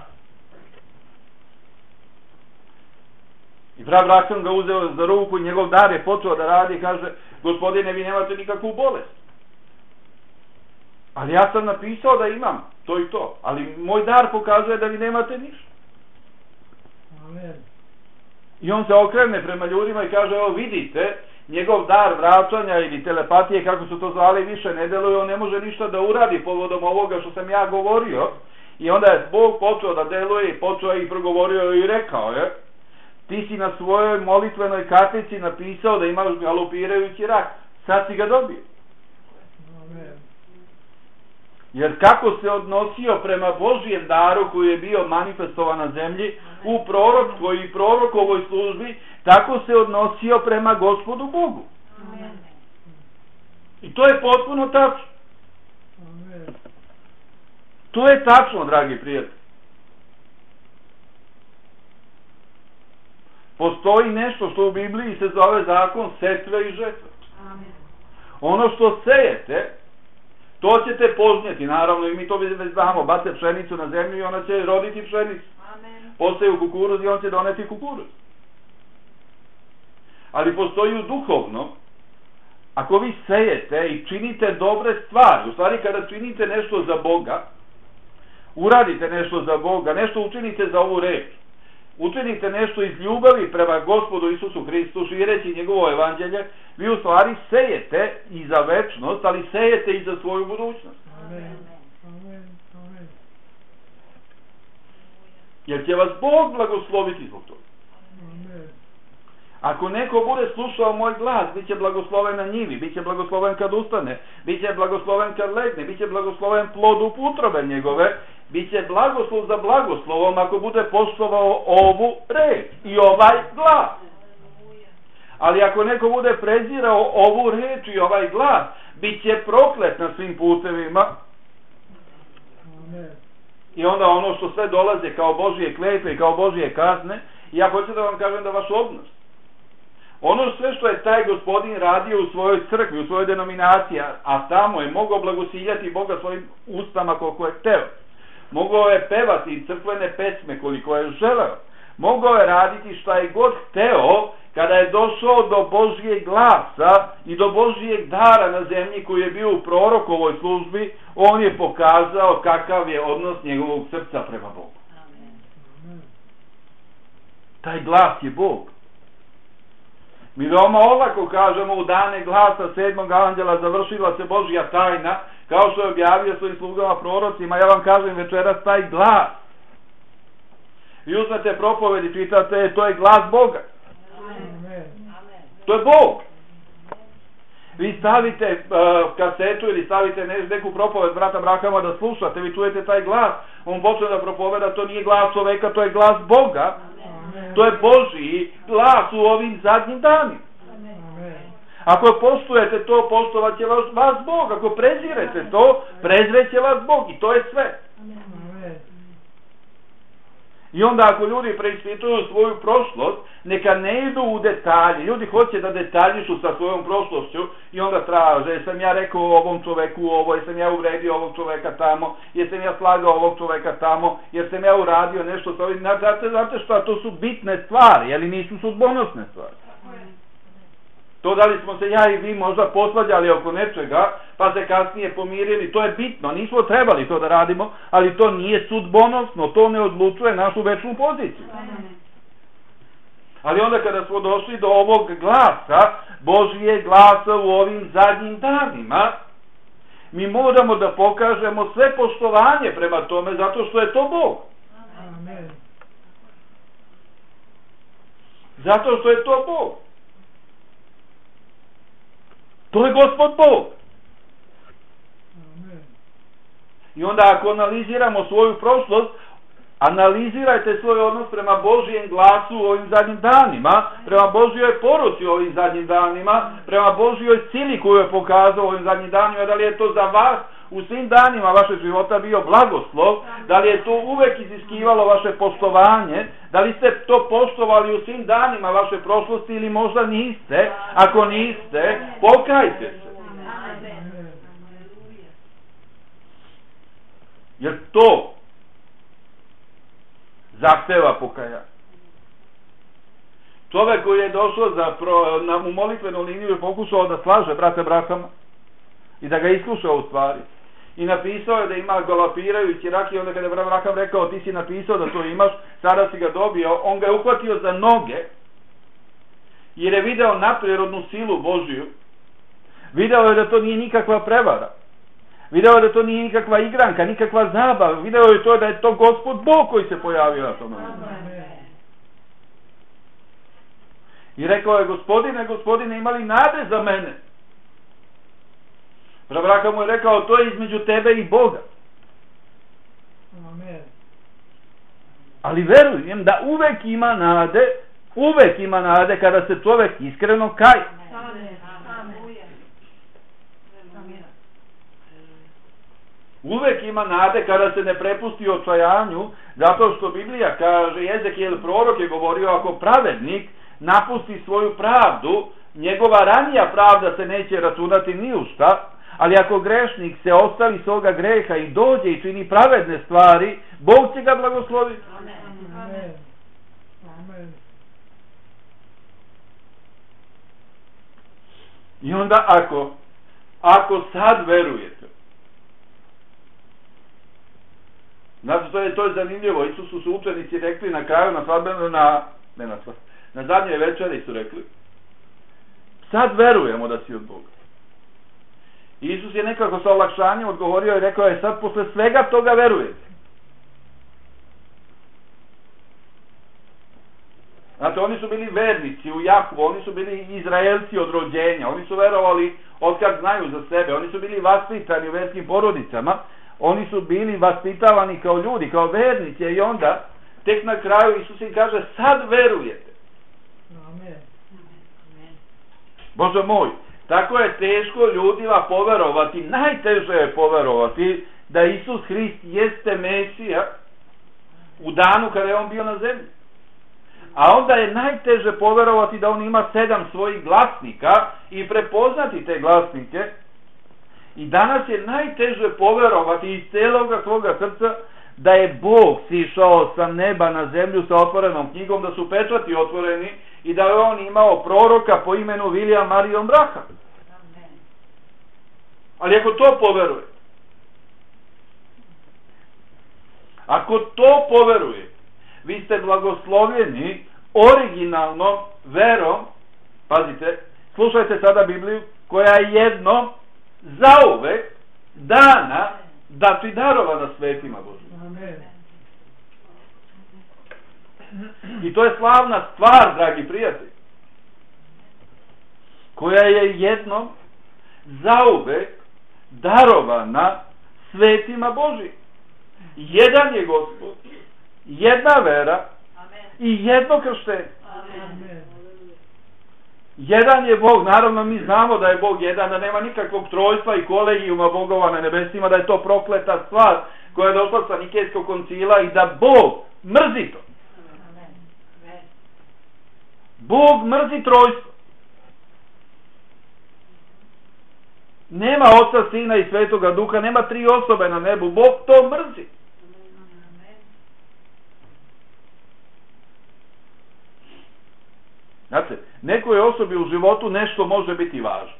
I brat Abraham ga uzeo za ruku i njegov dar je počeo da radi i kaže: gospodine, vi nemate nikakvu bolest. Ali ja sam napisao da imam to i to, ali moj dar pokazuje da vi nemate ništa. Amen. I on se okrene prema ljudima i kaže: evo vidite, njegov dar vraćanja ili telepatije, kako su to zvali, više ne deluje, on ne može ništa da uradi povodom ovoga što sam ja govorio. I onda je Bog počeo da deluje i počeo je i progovorio i rekao je: ti si na svojoj molitvenoj kartici napisao da imaš galopirajući rak, sad si ga dobio. Amen. Jer kako se odnosio prema Božjem daru koji je bio manifestovan na zemlji u prorokskoj i prorokovoj službi, tako se odnosio prema Gospodu Bogu. Amen. I to je potpuno tačno. Amen. To je tačno, dragi prijatelji. Postoji nešto što u Bibliji se zove zakon setve i žetve. Amen. Ono što sejete, to ćete požnjeti, naravno, i mi to već znamo. Bace pšenicu na zemlju i ona će roditi pšenicu. Amen. Poseju kukuruz i on će doneti kukuruz. Ali postoji u duhovnom, ako vi sejete i činite dobre stvari, u stvari kada činite nešto za Boga, uradite nešto za Boga, nešto učinite za ovu reč, učinite nešto iz ljubavi prema Gospodu Isusu Hristu, šireći njegovo evanđelje, vi u stvari sejete i za večnost, ali sejete i za svoju budućnost. Amen. Amen. Amen. Jer će vas Bog blagosloviti zbog toga. Amen. Ako neko bude slušao moj glas, bit će blagosloven na njivi, bit će blagosloven kad ustane, bit će blagosloven kad legne, bit će blagosloven plodu utrobe njegove, bit će blagoslov za blagoslovom ako bude poštovao ovu reč i ovaj glas. Ali ako neko bude prezirao ovu reč i ovaj glas, bit će proklet na svim putevima. Amen. I onda ono što sve dolaze kao Božje kletve i kao Božje kazne, i ja hoću da vam kažem da vaš odnos, ono sve što je taj gospodin radio u svojoj crkvi, u svojoj denominaciji, a tamo je mogao blagosiljati Boga svojim ustama koliko je hteo, mogao je pevati crkvene pesme koliko je želeo, mogao je raditi šta je god hteo kada je došao do Božjeg glasa i do Božjeg dara na zemlji koji je bio u prorokovoj službi, on je pokazao kakav je odnos njegovog srca prema Bogu. Amen. Taj glas je Bog. Mi veoma olako kažemo u dane glasa sedmog anđela završila se Božja tajna, kao što je objavio svojim slugama prorocima. Ja vam kažem večeras taj glas. Vi uzmete propovedi i pitate, to je glas Boga. Amen. To je Bog. Vi stavite uh, kasetu ili stavite neku propoved brata Brahama da slušate, vi čujete taj glas, on počne da propoveda, to nije glas čoveka, to je glas Boga. Amen. To je Božji glas u ovim zadnjim danima. Amen. Ako poštujete to, poštovat će vas, vas Bog. Ako prezirete to, prezreće vas Bog. I to je sve. Amen. I onda ako ljudi preispituju svoju prošlost, neka ne idu u detalje. Ljudi hoće da detaljišu sa svojom prošlošću i onda traže, jesam ja rekao ovom čoveku ovo, jesam ja uvredio ovog čoveka tamo, jesam ja slagao ovog čoveka tamo, jesam ja uradio nešto sa ovim. Znate, znate šta, to su bitne stvari, ali nisu sudbonosne stvari. To da li smo se ja i vi možda posvađali oko nečega, pa se kasnije pomirili, to je bitno, nismo trebali to da radimo, ali to nije sudbonosno, to ne odlučuje našu večnu poziciju. Ali onda kada smo došli do ovog glasa, Božije glasa u ovim zadnjim danima, mi moramo da pokažemo sve poštovanje prema tome, zato što je to Bog. Amen. Zato što je to Bog. To je Gospod Bog. Amen. I onda ako analiziramo svoju prošlost, analizirajte svoj odnos prema Božijem glasu u ovim zadnjim danima, prema Božjoj poruci u ovim zadnjim danima, prema Božjoj sili koju je pokazao u ovim zadnjim danima, da li je to za vas u svim danima vašeg života bio blagoslov, da li je to uvek iziskivalo vaše poštovanje, da li ste to poštovali u svim danima vaše prošlosti ili možda niste. Ako niste, pokajte se. Amen. Jer to zahteva pokajanje. Čovek koji je došao za pro, na, u molitvenu liniju i pokušao da slaže brate Brahama i da ga iskuša u stvari. I napisao je da ima galopirajući rak i onda kada je brat Braham rekao ti si napisao da to imaš, sada si ga dobio, on ga je uhvatio za noge jer je video nadprirodnu silu Božiju. Video je da to nije nikakva prevara. Video je da to nije nikakva igranka, nikakva zabava. Video je to da je to Gospod Bog koji se pojavio na tom momentu. I rekao je, gospodine, gospodine, imali nade za mene? Braka mu je rekao, to je između tebe i Boga. Amen. Ali verujem da uvek ima nade, uvek ima nade kada se čovek iskreno kaje. Uvek ima nade kada se ne prepusti očajanju, zato što Biblija kaže, Jezekijel prorok je govorio, ako pravednik napusti svoju pravdu, njegova ranija pravda se neće računati ni u šta, ali ako grešnik se ostavi svoga greha i dođe i čini pravedne stvari, Bog će ga blagosloviti. Amen. Amen. I onda ako, ako sad verujete, znači to je, to je zanimljivo, Isusu su učenici rekli na kraju, na svadbenu, na, ne na svadbenu, na zadnjoj večeri su rekli, sad verujemo da si od Boga. Isus je nekako sa olakšanjem odgovorio i rekao je, sad posle svega toga verujete. Znate, oni su bili vernici u Jahvu, oni su bili Izraelci od rođenja, oni su verovali od kad znaju za sebe, oni su bili vaspitani u verskim porodicama, oni su bili vaspitavani kao ljudi, kao vernici, i onda tek na kraju Isus im kaže, sad verujete. Amen. Bože moj, tako je teško ljudima poverovati, najteže je poverovati da Isus Hrist jeste Mesija u danu kada je on bio na zemlji. A onda je najteže poverovati da on ima sedam svojih glasnika i prepoznati te glasnike. I danas je najteže poverovati iz celoga svoga srca da je Bog sišao sa neba na zemlju sa otvorenom knjigom, da su pečati otvoreni i da je on imao proroka po imenu William Marion Branham. Ali ako to poveruje, ako to poveruje, vi ste blagoslovljeni originalnom verom, pazite, slušajte sada Bibliju, koja je jednom zauvek dana da ti darovana svetima Božim. Amen. I to je slavna stvar, dragi prijatelji, koja je jednom zauvek darovana svetima Božim. Jedan je Gospod, jedna vera i jedno krštenje. Amen. Jedan je Bog, naravno mi znamo da je Bog jedan, da nema nikakvog trojstva i kolegijuma bogova na nebesima, da je to prokleta stvar koja je došla sa Nikejskog koncila i da Bog mrzi to. Bog mrzi trojstvo. Nema Oca, Sina i Svetoga Duha, nema tri osobe na nebu, Bog to mrzi. Znate, nekoj osobi u životu nešto može biti važno.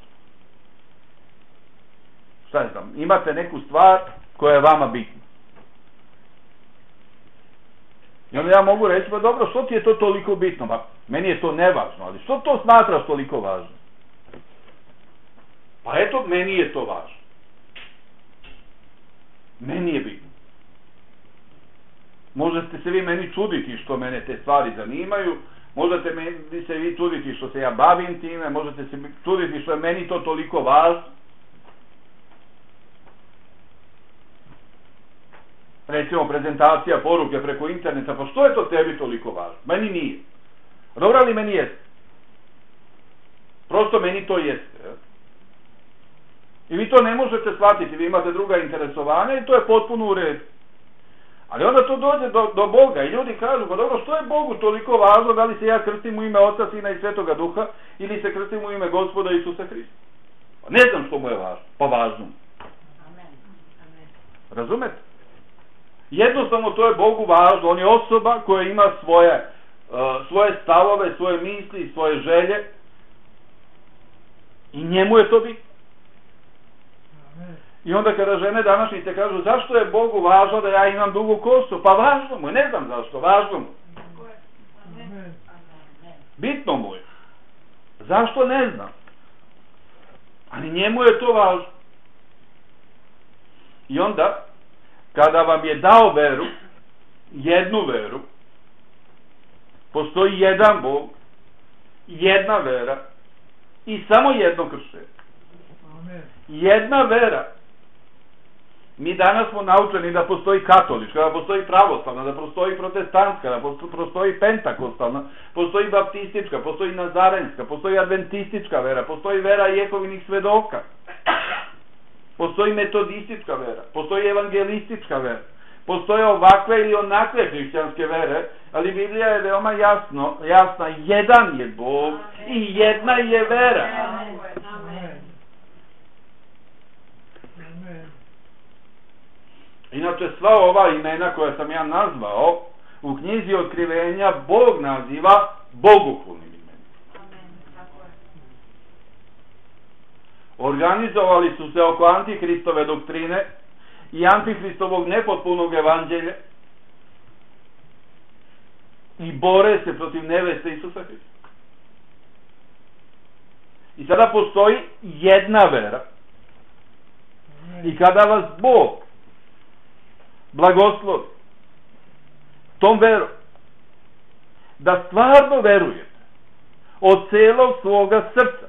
Šta je znam, imate neku stvar koja je vama bitna. I onda ja mogu reći, pa dobro, što ti je to toliko bitno? Pa, meni je to nevažno, ali što to smatraš toliko važno? Pa eto, meni je to važno. Meni je bitno. Možete se vi meni čuditi što mene te stvari zanimaju, možete se vi čuditi što se ja bavim time, možete se čuditi što je meni to toliko važno. Recimo prezentacija poruke preko interneta, pa što je to tebi toliko važno? Meni nije. Dobro li meni jeste? Prosto meni to jeste. Je? I vi to ne možete shvatiti, vi imate druga interesovanja i to je potpuno u redu. Ali onda to dođe do, do Boga i ljudi kažu, pa dobro, što je Bogu toliko važno, da li se ja krstim u ime Oca, Sina i Svetoga Duha ili se krstim u ime Gospoda Isusa Hrista? Pa ne znam što mu je važno, pa važno. Razumete? Jednostavno to je Bogu važno, on je osoba koja ima svoje, uh, svoje stavove, svoje misli, svoje želje i njemu je to bitno. I onda kada žene današnjice kažu, zašto je Bogu važno da ja imam dugu kosu? Pa važno mu je, ne znam zašto, važno mu. Bitno mu je. Zašto, ne znam. Ali njemu je to važno. I onda, kada vam je dao veru, jednu veru, postoji jedan Bog, jedna vera i samo jedno krštenje. Jedna vera. Mi danas smo naučeni da postoji katolička, da postoji pravoslavna, da postoji protestantska, da postoji pentakostalna, postoji baptistička, postoji nazarenska, postoji adventistička vera, postoji vera Jehovinih svedoka, postoji metodistička vera, postoji evangelistička vera, postoje ovakve ili onakve hrišćanske vere, ali Biblija je veoma jasno, jasna, jedan je Bog i jedna je vera. Inače, sva ova imena koja sam ja nazvao, u knjizi Otkrivenja Bog naziva bogohulnim imenima. Organizovali su se oko antihristove doktrine i antihristovog nepotpunog evanđelja i bore se protiv neveste Isusa Hrista. I sada postoji jedna vera. I kada vas Bog blagoslovi tom verom, da stvarno verujete od celog svoga srca,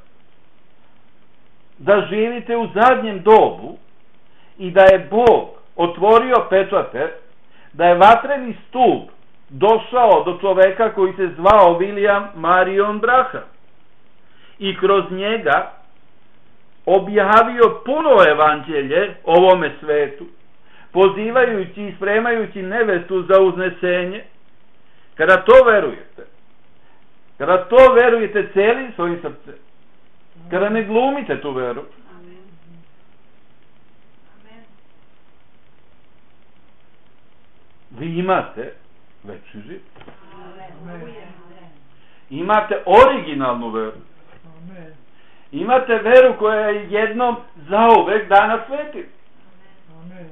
da živite u zadnjem dobu i da je Bog otvorio pečate, da je vatreni stup došao do čoveka koji se zvao William Marion Branham i kroz njega objavio puno evanđelje ovome svetu, pozivajući i spremajući nevestu za uznesenje. Kada to verujete, kada to verujete celim svojim srcem, kada ne glumite tu veru, vi imate večni život. Imate originalnu veru. Amen. Imate veru koja je jednom zauvek dana svetim. Amen.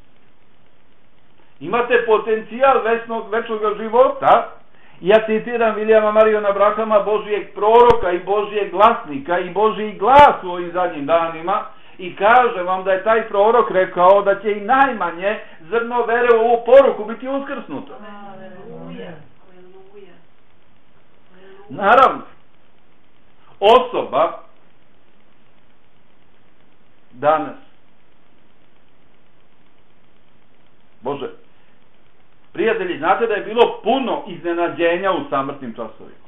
Imate potencijal večnog, večnog života. Ja citiram Vilijama Mariona Brahama, Božijeg proroka i Božijeg glasnika i Božiji glas u ovim zadnjim danima, i kaže vam da je taj prorok rekao da će i najmanje zrno vere u ovu poruku biti uskrsnuto. Amen. Naravno, osoba danas, Bože, prijatelji, znate da je bilo puno iznenađenja u samrtnim časovima.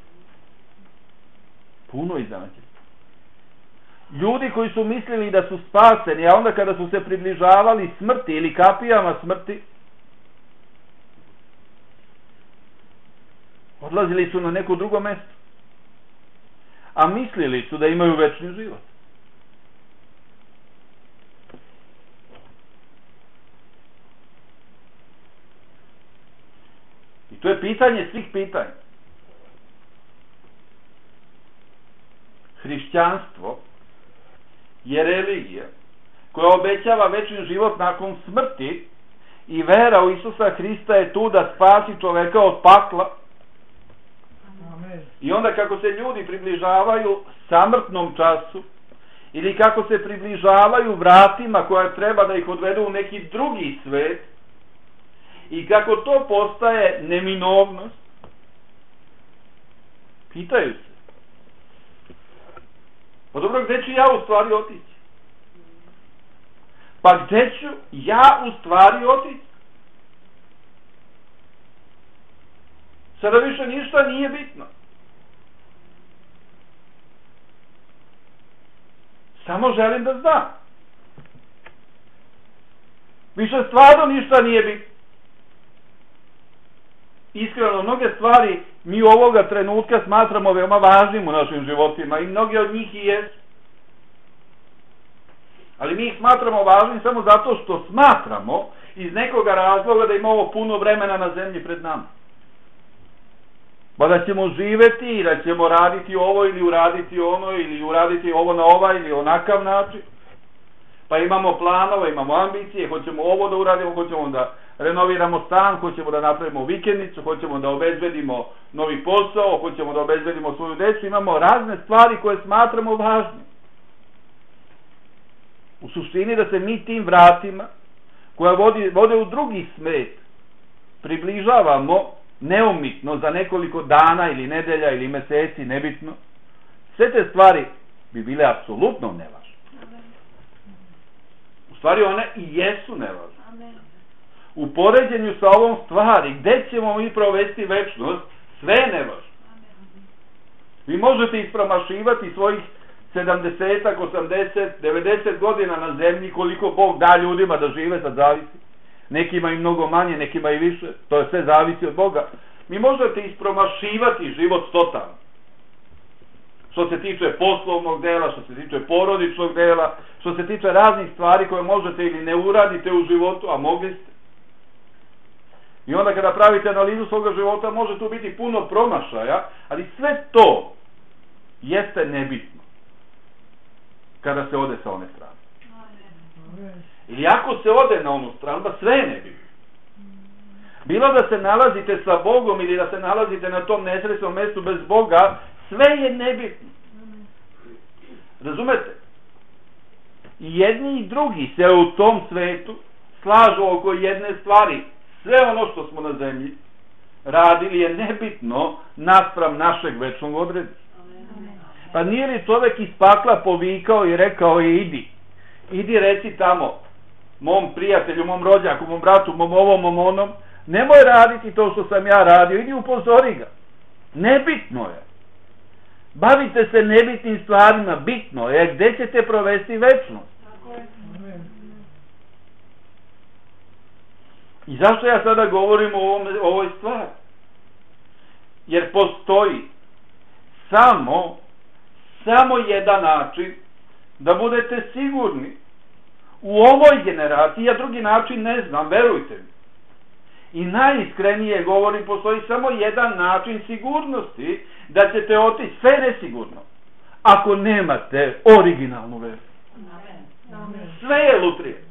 Puno iznenađenja. Ljudi koji su mislili da su spaseni, a onda kada su se približavali smrti ili kapijama smrti, odlazili su na neko drugo mjesto. A mislili su da imaju večni život. I to je pitanje svih pitanja. Hrišćanstvo je religija koja obećava večni život nakon smrti i vera u Isusa Hrista je tu da spasi čoveka od pakla. Amen. I onda kako se ljudi približavaju samrtnom času ili kako se približavaju vratima koja treba da ih odvedu u neki drugi svet i kako to postaje neminovnost, pitaju se: pa dobro, gde ću ja u stvari otići? Pa gde ću ja u stvari otići? Sada više ništa nije bitno. Samo želim da znam. Više stvarno ništa nije bitno. Iskreno, mnoge stvari mi ovoga trenutka smatramo veoma važnim u našim životima i mnoge od njih i jesu. Ali mi ih smatramo važnim samo zato što smatramo iz nekoga razloga da imamo puno vremena na zemlji pred nama. Pa da ćemo živeti i da ćemo raditi ovo ili uraditi ono ili uraditi ovo na ovaj ili onakav način. Pa imamo planove, imamo ambicije, hoćemo ovo da uradimo, hoćemo da renoviramo stan, hoćemo da napravimo vikendicu, hoćemo da obezbedimo novi posao, hoćemo da obezbedimo svoju decu, imamo razne stvari koje smatramo važnim. U suštini da se mi tim vratima, koja vodi, vode u drugi smet, približavamo neumitno za nekoliko dana ili nedelja ili meseci, nebitno, sve te stvari bi bile apsolutno nevažne. U stvari one i jesu nevažne. U poređenju sa ovom stvari, gde ćemo mi provesti večnost, sve je nevažno. Vi možete ispromašivati svojih sedamdeset, osamdeset, devedeset godina na zemlji, koliko Bog da ljudima da žive, sad zavisi. Nekima i mnogo manje, nekima i više, to je sve zavisi od Boga. Mi možete ispromašivati život totalno. Što se tiče poslovnog dela, što se tiče porodičnog dela, što se tiče raznih stvari koje možete ili ne uradite u životu, a mogli ste. I onda kada pravite analizu svoga života, može tu biti puno promašaja, ali sve to jeste nebitno kada se ode sa one strane. Ili ako se ode na onu stranu, ba sve je nebitno. Bilo da se nalazite sa Bogom ili da se nalazite na tom nesrećnom mjestu bez Boga, sve je nebitno. Razumete? I jedni i drugi se u tom svetu slažu oko jedne stvari. Sve ono što smo na zemlji radili je nebitno naspram našeg večnog odreda. Pa nije li čovjek iz pakla povikao i rekao: idi, idi reci tamo mom prijatelju, mom rođaku, mom bratu, mom ovom, mom onom, nemoj raditi to što sam ja radio, idi upozori ga. Nebitno je. Bavite se nebitnim stvarima, bitno je gdje ćete provesti večnost. I zašto ja sada govorim o, ovom, o ovoj stvari? Jer postoji samo, samo jedan način da budete sigurni u ovoj generaciji, ja drugi način ne znam, verujte mi. i najiskrenije govori, postoji samo jedan način sigurnosti da ćete otići, sve je nesigurno, ako nemate originalnu veru. Sve je lutrije.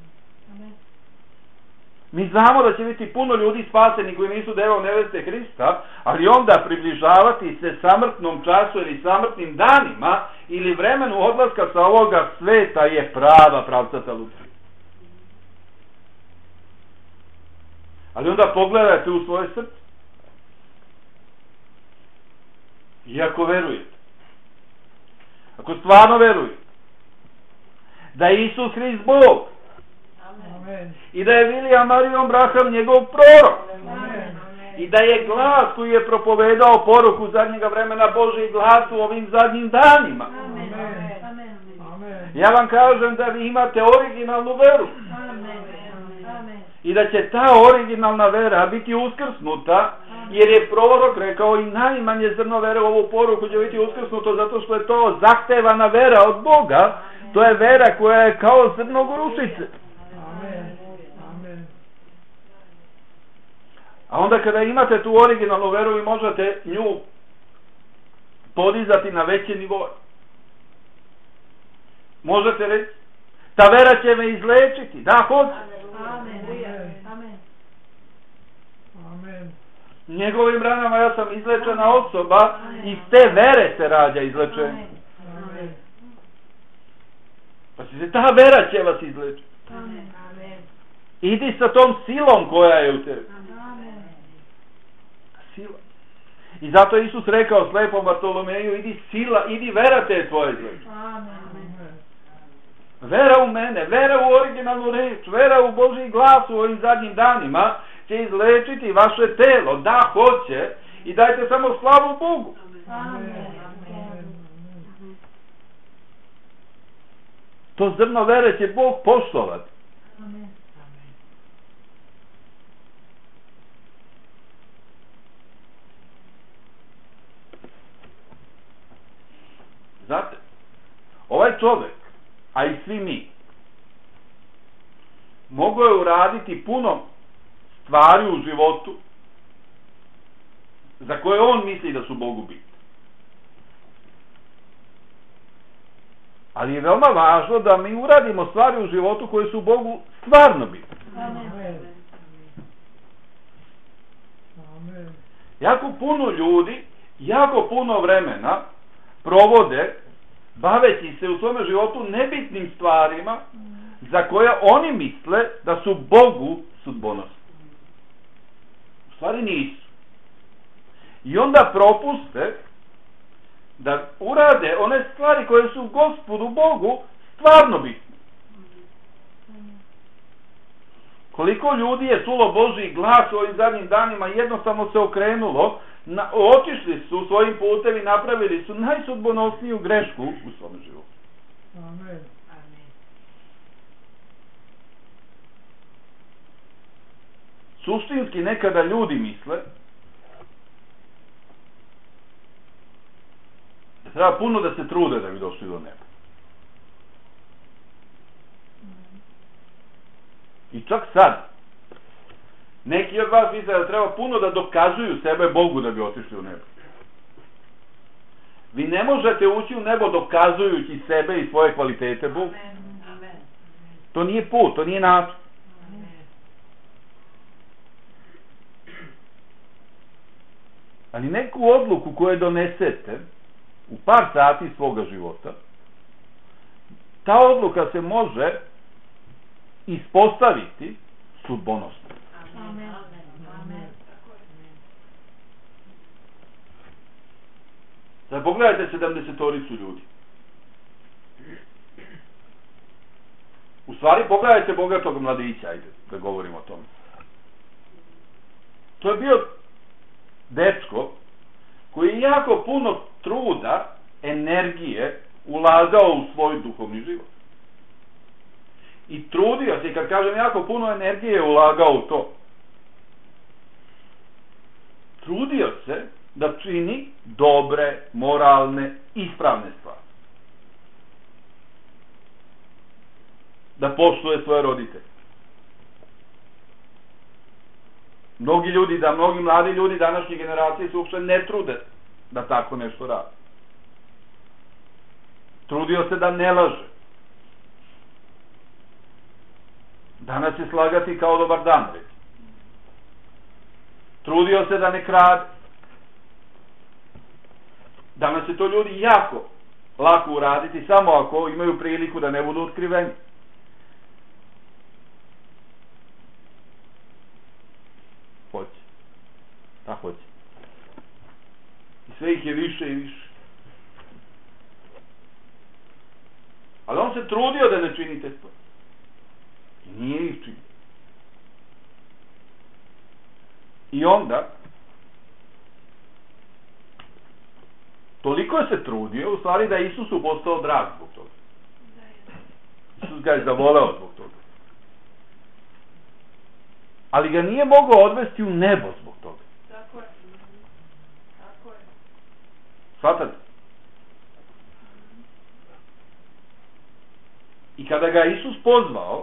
Mi znamo da će biti puno ljudi spaseni koji nisu deo neveste Hrista, ali onda približavati se samrtnom času ili samrtnim danima ili vremenu odlaska sa ovoga sveta je prava pravcata lutrija. Ali onda pogledajte u svoje srce. I ako verujete, ako stvarno verujete da je Isus Hrist Bog, Amen. i da je William Marion Branham njegov prorok, Amen. i da je glas koji je propovedao poruku zadnjega vremena, Božji glas u ovim zadnjim danima. Amen. Amen. Ja vam kažem da vi imate originalnu veru i da će ta originalna vera biti uskrsnuta, jer je prorok rekao i najmanje zrno vere u ovu poruku će biti uskrsnuto zato što je to zahtevana vera od Boga. To je vera koja je kao zrno gorušice. Amen. Amen. A onda kada imate tu originalnu veru, vi možete nju podizati na veće nivoje. Možete reći, ta vera će me izlečiti. Da, hoće. Amen. Amen. Njegovim ranama ja sam izlečena osoba, i iz te vere se rađa izlečenje. Amen. Pa se ta vera će vas izlečiti. Idi sa tom silom koja je u tebi. Sila. I zato je Isus rekao slepom Bartolomeju, idi sila, idi vera te je tvoje izlečenje. Vera u mene, vera u originalnu reč, vera u Božji glas u ovim zadnjim danima će izlečiti vaše telo. Da, hoće. I dajte samo slavu Bogu. To zrno vere će Bog poštovati. Znate, ovaj čovjek, a i svi mi, mogao je uraditi puno stvari u životu za koje on misli da su Bogu bitne. Ali je veoma važno da mi uradimo stvari u životu koje su Bogu stvarno bitne. Amen. Amen. Jako puno ljudi, jako puno vremena provode baveći se u svome životu nebitnim stvarima za koje oni misle da su Bogu sudbonosni. U stvari nisu. I onda propuste da urade one stvari koje su Gospodu Bogu stvarno bitne. Koliko ljudi je čulo Božji glas u ovim zadnjim danima, jednostavno se okrenulo, na, otišli su svojim putem i napravili su najsudbonosniju grešku u svom životu. Amen. Suštinski nekada ljudi misle da treba puno da se trude da bi došli do neba. I čak sad neki od vas misle da treba puno da dokazuju sebe Bogu da bi otišli u nebo. Vi ne možete ući u nebo dokazujući sebe i svoje kvalitete Bogu. To nije put, to nije način. Ali neku odluku koju donesete u par sati svoga života, ta odluka se može ispostaviti sudbonosno. Amen. Amen. Sad pogledajte sedamdesetoricu ljudi. U stvari pogledajte bogatog mladića, ajde da govorimo o tome. To je bio dečko koji je jako puno truda, energije ulagao u svoj duhovni život. I trudio se, i kad kažem jako puno energije je ulagao u to, trudio se da čini dobre, moralne, ispravne stvari. Da poštuje svoje roditelje. Mnogi ljudi, da mnogi mladi ljudi današnje generacije se uopšte ne trude da tako nešto radi. Trudio se da ne laže. Danas je slagati kao dobar dan, reći. Trudio se da ne krade. Danas je to ljudi jako lako uraditi, samo ako imaju priliku da ne budu otkriveni. Hoće. Ta hoće. I sve ih je više i više. Ali on se trudio da ne čini te stvari. I nije ih činio. I onda toliko je se trudio, u stvari da je Isusu postao drag zbog toga. Isus ga je zavoleo zbog toga. Ali ga nije mogao odvesti u nebo zbog toga. Tako je. Tako je. Shvatate? I kada ga Isus pozvao,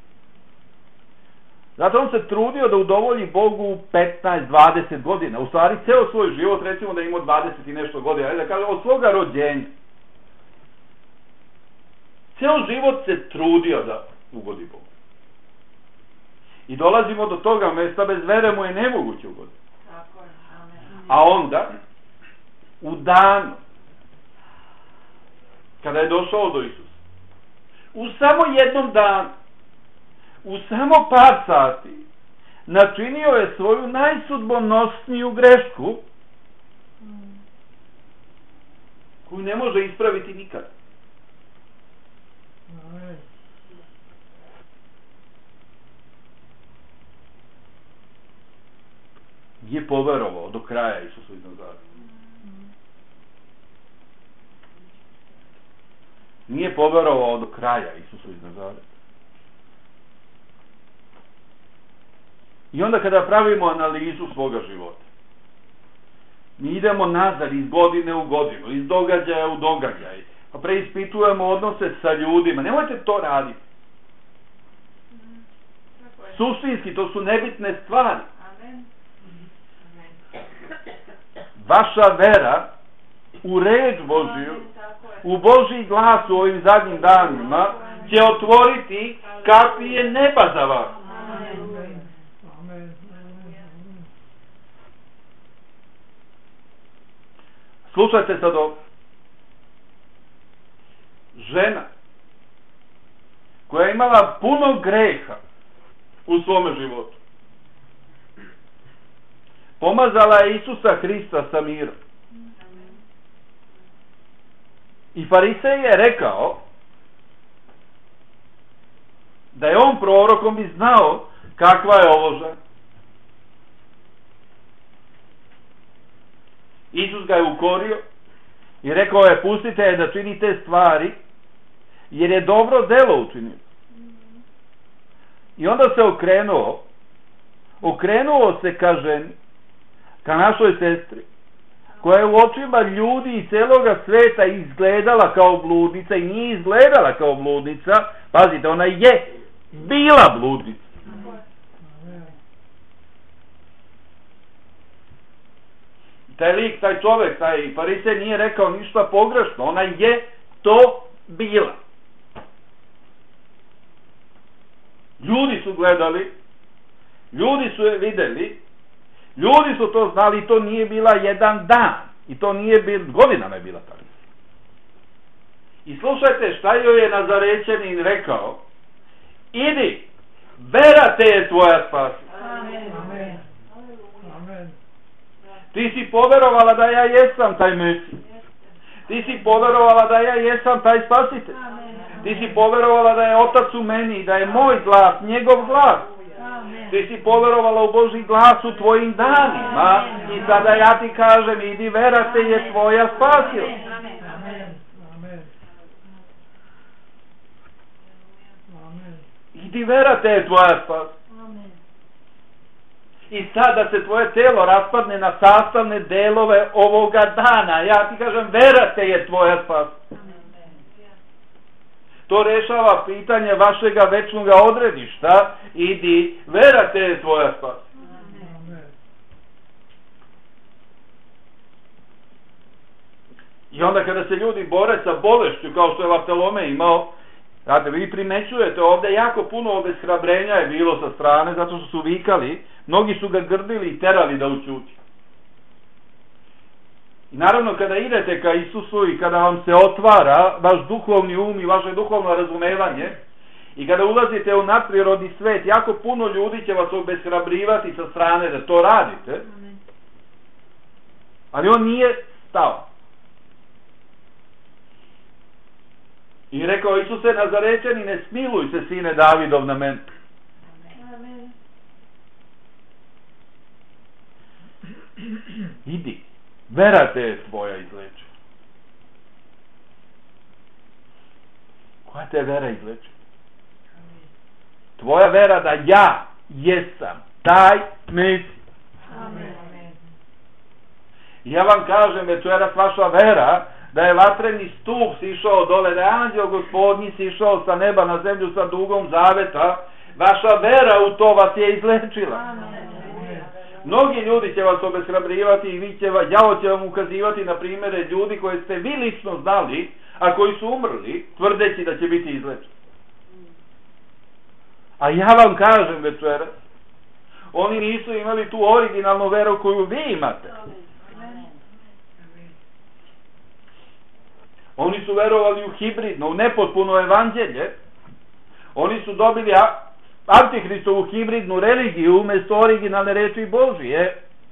zato on se trudio da udovolji Bogu petnaest dvadeset godina. U stvari, ceo svoj život, recimo da je imao dvadeset i nešto godina, da kaže, od svoga rođenja. Ceo život se trudio da ugodi Bogu. I dolazimo do toga mesta, bez vere mu je nemoguće ugoditi. Tako je. Amen. A onda, u danu, kada je došao do Isusa, u samo jednom danu, u samo par sati, načinio je svoju najsudbonosniju grešku, koju ne može ispraviti nikad. Je poverovao do kraja Isusu iz Nazareta. Nije poverovao do kraja Isusu iz Nazareta. I onda kada pravimo analizu svoga života, mi idemo nazad iz godine u godinu, iz događaja u događaj, pa preispitujemo odnose sa ljudima. Nemojte to raditi. Suštinski, to su nebitne stvari. Amen. Vaša vera u reč Božiju, u Božji glas u ovim zadnjim danima, će otvoriti kakvi je neba za vas. Slušajte sad ovo. Žena koja je imala puno greha u svome životu, pomazala je Isusa Hrista sa mirom. I farisej je rekao da je on prorokom bi znao kakva je ovo žena. Isus ga je ukorio i rekao je, pustite je da čini te stvari, jer je dobro delo učinio. I onda se okrenuo, okrenuo se ka ženi, ka našoj sestri, koja je u očima ljudi i celoga sveta izgledala kao bludnica i nije izgledala kao bludnica. Pazite, ona je bila bludnica. Taj lik, taj čovjek, taj farisej nije rekao ništa pogrešno. Ona je to bila. Ljudi su gledali, ljudi su je vidjeli, ljudi su to znali, to nije bila jedan dan. I to nije bil, godinama je bila tako. I slušajte šta joj je Nazarećanin rekao. Idi, vera te je tvoja spasila. Amen. Amen. Amen. Ti si poverovala da ja jesam taj Mesij. Ti si poverovala da ja jesam taj spasitelj. Ti si poverovala da je Otac u meni, da je moj glas, njegov glas. Ti si poverovala u Božji glas u tvojim danima. I sada ja ti kažem, idi, vera te je tvoja spasila. Amen. Amen. Amen. Idi, vera te je tvoja spasila. I sada se tvoje telo raspadne na sastavne delove ovoga dana. Ja ti kažem, vera te je tvoja spasila. To rešava pitanje vašega večnog odredišta. Idi, vera te je tvoja spasila. I onda kada se ljudi bore sa bolešću, kao što je Vartalome imao, znate, vi primećujete ovdje jako puno obeshrabrenja je bilo sa strane, zato što su vikali, mnogi su ga grdili i terali da učuti. I naravno kada idete ka Isusu i kada vam se otvara vaš duhovni um i vaše duhovno razumevanje, i kada ulazite u nadprirodni svet, jako puno ljudi će vas obeshrabrivati sa strane da to radite, ali on nije stao. I rekao, Isuse Nazarečani, ne smiluj se, sine Davidov, na mene. Amen. Idi, vera te je tvoja izleči. Koja te vera izleči? Tvoja vera da ja jesam taj Mesija. Amen. Ja vam kažem, večeras, vaša vera da je vatreni stup sišao dole, da je anđeo gospodnji sišao sa neba na zemlju sa dugom zaveta, vaša vera u to vas je izlečila. Amen. Mnogi ljudi će vas obeshrabrivati i vi će, ja će vam ukazivati na primjere ljudi koje ste vi lično znali, a koji su umrli, tvrdeći da će biti izlečeni. A ja vam kažem večeras, oni nisu imali tu originalnu veru koju vi imate. Oni su verovali u hibridno, u nepotpuno evanđelje. Oni su dobili Antihristovu hibridnu religiju umjesto originalne reči Božije.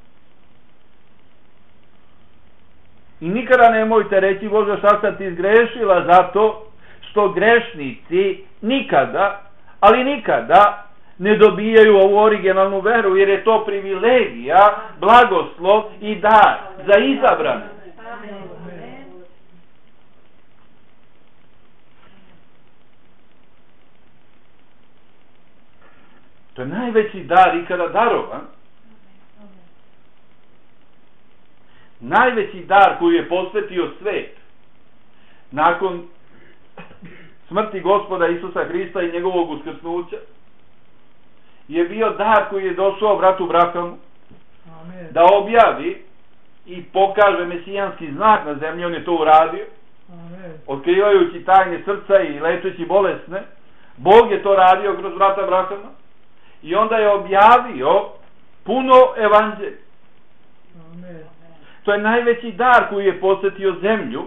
I nikada nemojte reći, Bože, šta sam ti izgrešila, zato što grešnici nikada, ali nikada ne dobijaju ovu originalnu veru, jer je to privilegija, blagoslov i dar za izabrane. To je najveći dar ikada darovan. Najveći dar koji je posvetio svet nakon smrti Gospoda Isusa Hrista i njegovog uskrsnuća je bio dar koji je došao bratu Brahamu da objavi i pokaže mesijanski znak na zemlji. On je to uradio, otkrivajući tajne srca i lečeći bolesne. Bog je to radio kroz brata Brahama i onda je objavio puno evanđelja. To je najveći dar koji je posvetio zemlju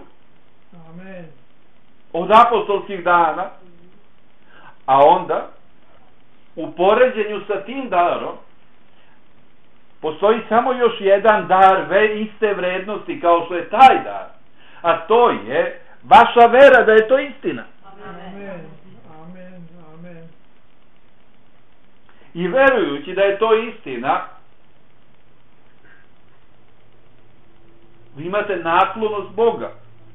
od apostolskih dana, a onda u poređenju sa tim darom postoji samo još jedan dar ve iste vrednosti kao što je taj dar, a to je vaša vera da je to istina. Amen. Amen. Amen. I verujući da je to istina, vi imate naklonost Boga.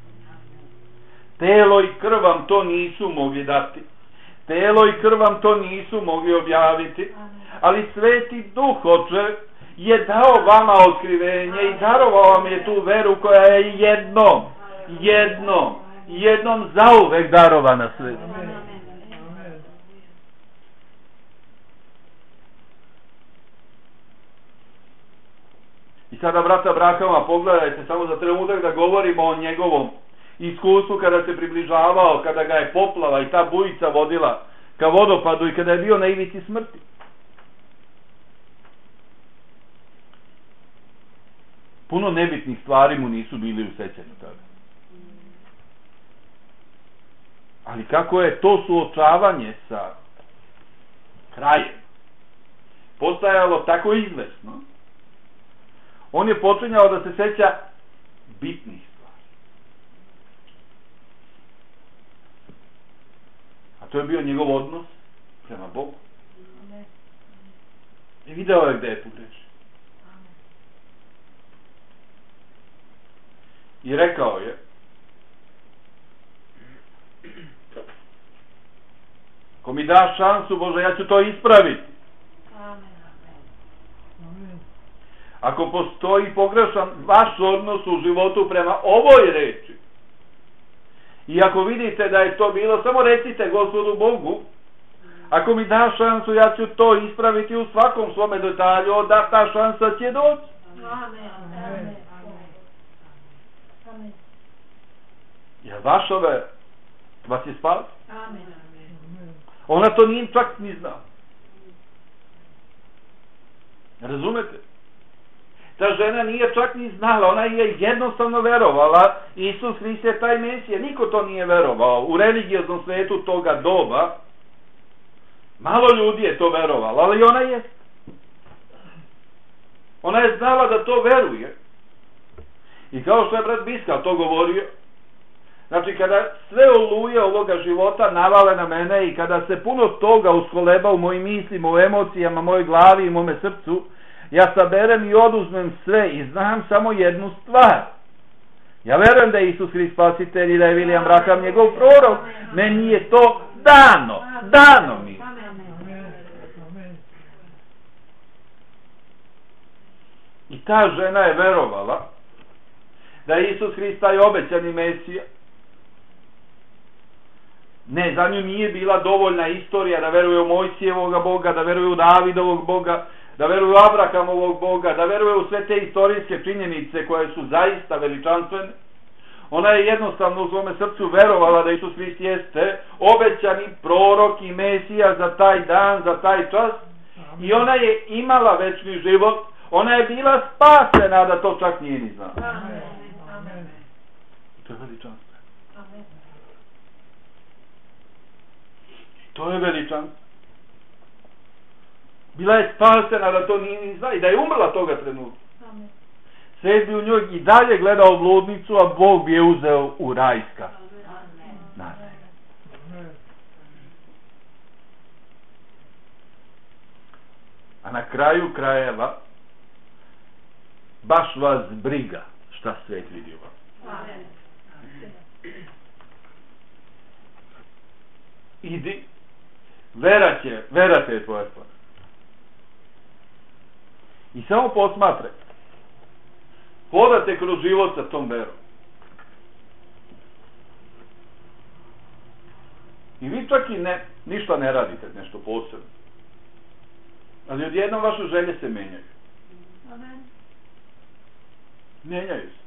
Telo i krv vam to nisu mogli dati. Telo i krv vam to nisu mogli objaviti. Ali Sveti Duh, Oče, je dao vama otkrivenje i darovao vam je tu veru koja je jednom, jednom, jednom zauvek darovana svetu. I sada, brata Brahama, pogledajte samo za trenutak da govorimo o njegovom iskustvu kada se približavao, kada ga je poplava i ta bujica vodila ka vodopadu i kada je bio na ivici smrti. Puno nebitnih stvari mu nisu bili u sećanju tada. Ali kako je to suočavanje sa krajem postajalo tako izvesno, on je počinjao da se seća bitnih stvari. A to je bio njegov odnos prema Bogu. I video je gde je pogrešio. I rekao je, ko mi daš šansu, Bože, ja ću to ispraviti. Ako postoji pogrešan vaš odnos u životu prema ovoj reči, i ako vidite da je to bilo, samo recite Gospodu Bogu, ako mi daš šansu, ja ću to ispraviti u svakom svome detalju, da ta šansa će doći. Amen. Amen. Jer vaša vera vas je spasila. Amen. Ona to nije čak ni znala. Razumete? Ta žena nije čak ni znala, ona je jednostavno verovala. Isus Hrist je taj Mesija, niko to nije verovao. U religioznom svetu toga doba malo ljudi je to verovalo, ali ona je. Ona je znala da to veruje. I kao što je brat Biskal to govorio, znači kada sve oluje ovoga života navale na mene i kada se puno toga uskoleba u mojim mislima, u emocijama, mojoj glavi i mome srcu, ja saberem i oduzmem sve i znam samo jednu stvar. Ja verujem da je Isus Hrist spasitelj i da je William Branham njegov prorok. Meni je to dano. Dano mi. I ta žena je verovala da je Isus Hrist taj obećani Mesija. Ne, za nju nije bila dovoljna istorija da veruje u Mojsijevoga Boga, da veruje u Davidovog Boga, da veruje u Abrahamovog Boga, da veruje u sve te istorijske činjenice koje su zaista veličanstvene. Ona je jednostavno u svome srcu verovala da Isus Hrist jeste obećani prorok i Mesija za taj dan, za taj čas. I ona je imala večni život. Ona je bila spasena da to čak nije ni znala. Amen. To je veličanstveno. To je veličanstveno. Bila je spasena da to nije ni znala i da je umrla toga trenutka. Svet bi u njoj i dalje gledao bludnicu, a Bog bi je uzeo u rajska. Nazad. A na kraju krajeva baš vas briga šta svet vidi u vas. Idi, vera će, vera te je tvoja stvar. I samo posmatraj. Hodate kroz život sa tom verom. I vi čak i ne, ništa ne radite, nešto posebno. Ali odjednom vaše želje se menjaju. Amen. Menjaju se.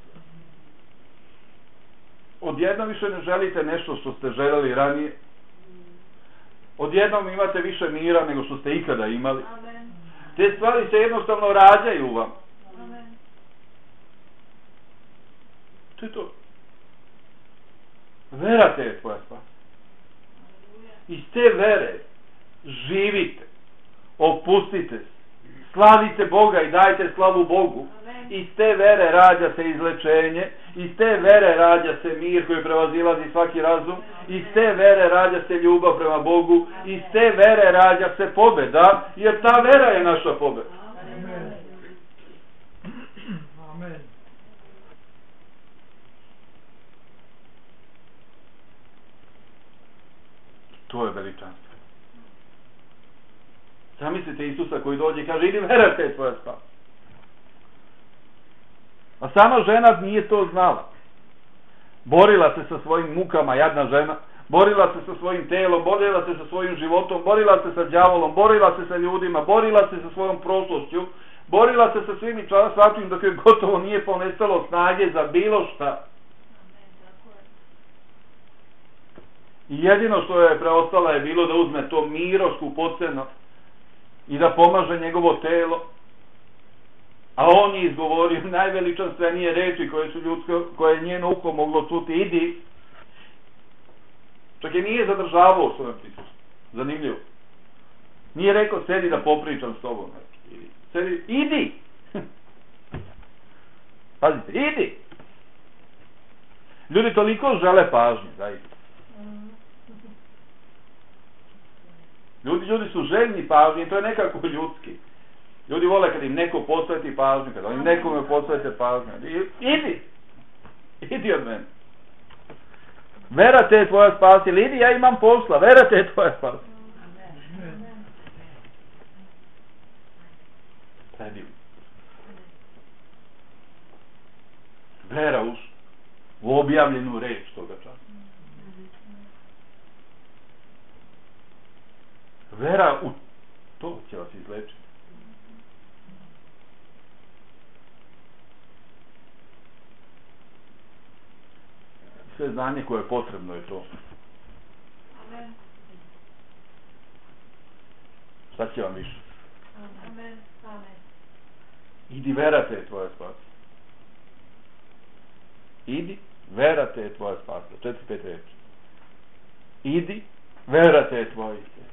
Odjednom više ne želite nešto što ste želeli ranije. Odjednom imate više mira nego što ste ikada imali. Amen. Te stvari se jednostavno rađaju u vam. Amen. To je to. Vera te je tvoja spas. Iz te vere živite, opustite se, slavite Boga i dajte slavu Bogu. Iz te vere rađa se izlečenje, iz te vere rađa se mir koji prevazilazi svaki razum, iz te vere rađa se ljubav prema Bogu, iz te vere rađa se pobeda, jer ta vera je naša pobeda. Amen. Amen. To je veličanstvo. Zamislite Isusa koji dođe i kaže, idi vera te je tvoja spas. A sama žena nije to znala. Borila se sa svojim mukama, jadna žena. Borila se sa svojim telom, borila se sa svojim životom, borila se sa đavolom, borila se sa ljudima, borila se sa svojom prošlošću, borila se sa svim i svačim dok je gotovo nije ponestalo snage za bilo šta. I jedino što je preostala je bilo da uzme to miro skupoceno i da pomaže njegovo telo. A on je izgovorio najveličanstvenije reči koje su ljudsko, koje je njeno uho moglo čuti, idi. Čak je nije zadržavao svojom prisustvo. Zanimljivo. Nije rekao, sedi da popričam s tobom. Sedi, idi! Pazite, idi! Ljudi toliko žele pažnje, zaista. Ljudi, ljudi su željni pažnje, to je nekako ljudski. Ljudi vole kad im neko posveti pažnju, kad im nekome posvete pažnju. Idi! Idi od mene. Vera te je tvoja spas, ili idi, ja imam posla, vera te je tvoja spas. Predivno. Vera u, u objavljenu reč toga časa. Vera u to će vas izlečiti. sve znanje koje je potrebno je to. Amen. Šta će vam više? Amen. Amen. Idi, vera te je tvoja spasa. Idi, vera te je tvoja spasa. Četiri, pet reči. Idi, vera te je tvoja istina.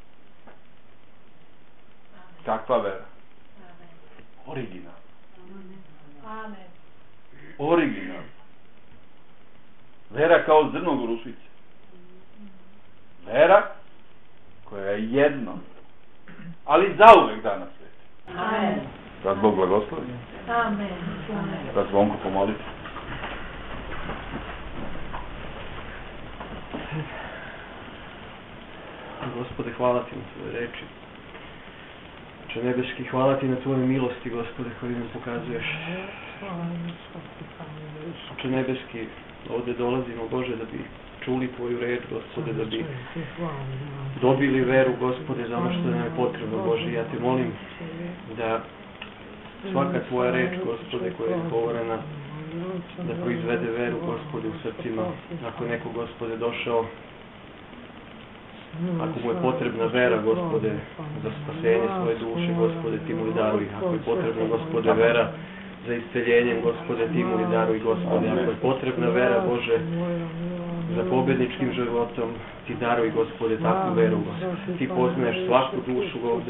Kakva vera? Original. Amen. Original. Vera kao zrno gorušice. Vera koja je jedno, ali zauvek danas sveti. Amen. Da Bog blagoslovi. Amen. Amen. Da zvonko pomoliti. Gospode, hvala ti na tvoje reči. Oče nebeski, hvala ti na tvoje milosti, Gospode, koje nam pokazuješ. Oče nebeski, ovdje dolazimo, Bože, da bi čuli tvoju reč, Gospode, da bi dobili veru, Gospode, za ono što nam je potrebno, Bože. Ja te molim da svaka tvoja reč, Gospode, koja je govorena, da proizvede veru, Gospode, u srcima. Ako je neko, Gospode, došao, ako mu je potrebna vera, Gospode, za spasenje svoje duše, Gospode, ti mu i daruj. Ako je potrebna, Gospode, vera za isceljenjem, Gospode, ti mu i daruj, Gospode. Ako je potrebna vera, Bože, za pobjedničkim životom, ti daruj, Gospode, takvu veru, Gospode. Ti poznaješ svaku dušu ovdje.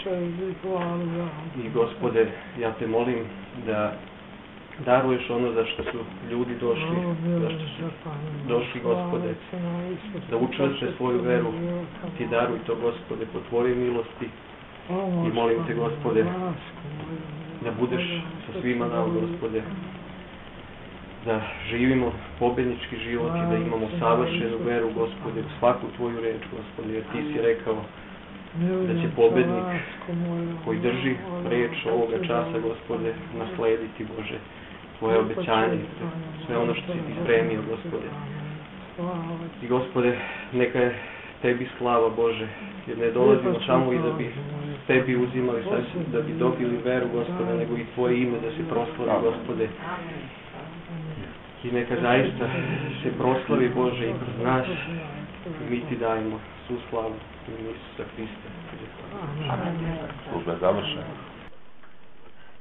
I, Gospode, ja te molim da daruješ ono za što su ljudi došli, za što su došli, Gospode, da učvrste svoju veru. Ti daruj to, Gospode, po tvojoj milosti. I molim te, Gospode, da budeš sa svima nam, Gospode, da živimo pobjednički život i da imamo savršenu veru, Gospode, u svaku tvoju reč, Gospode, jer ti si rekao da će pobjednik koji drži reč ovoga časa, Gospode, naslediti, Bože, tvoje obećanje, sve ono što si ti spremio, Gospode. I, Gospode, neka je tebi slava, Bože, jer ne dolazimo samo i da bi tebi uzimali, da bi dobili veru, Gospode, nego i tvoje ime da se proslavi, Gospode. I neka zaista se proslavi, Bože, i kroz nas. I mi ti dajemo svu slavu u ime Isusa Hrista. Služba je završena.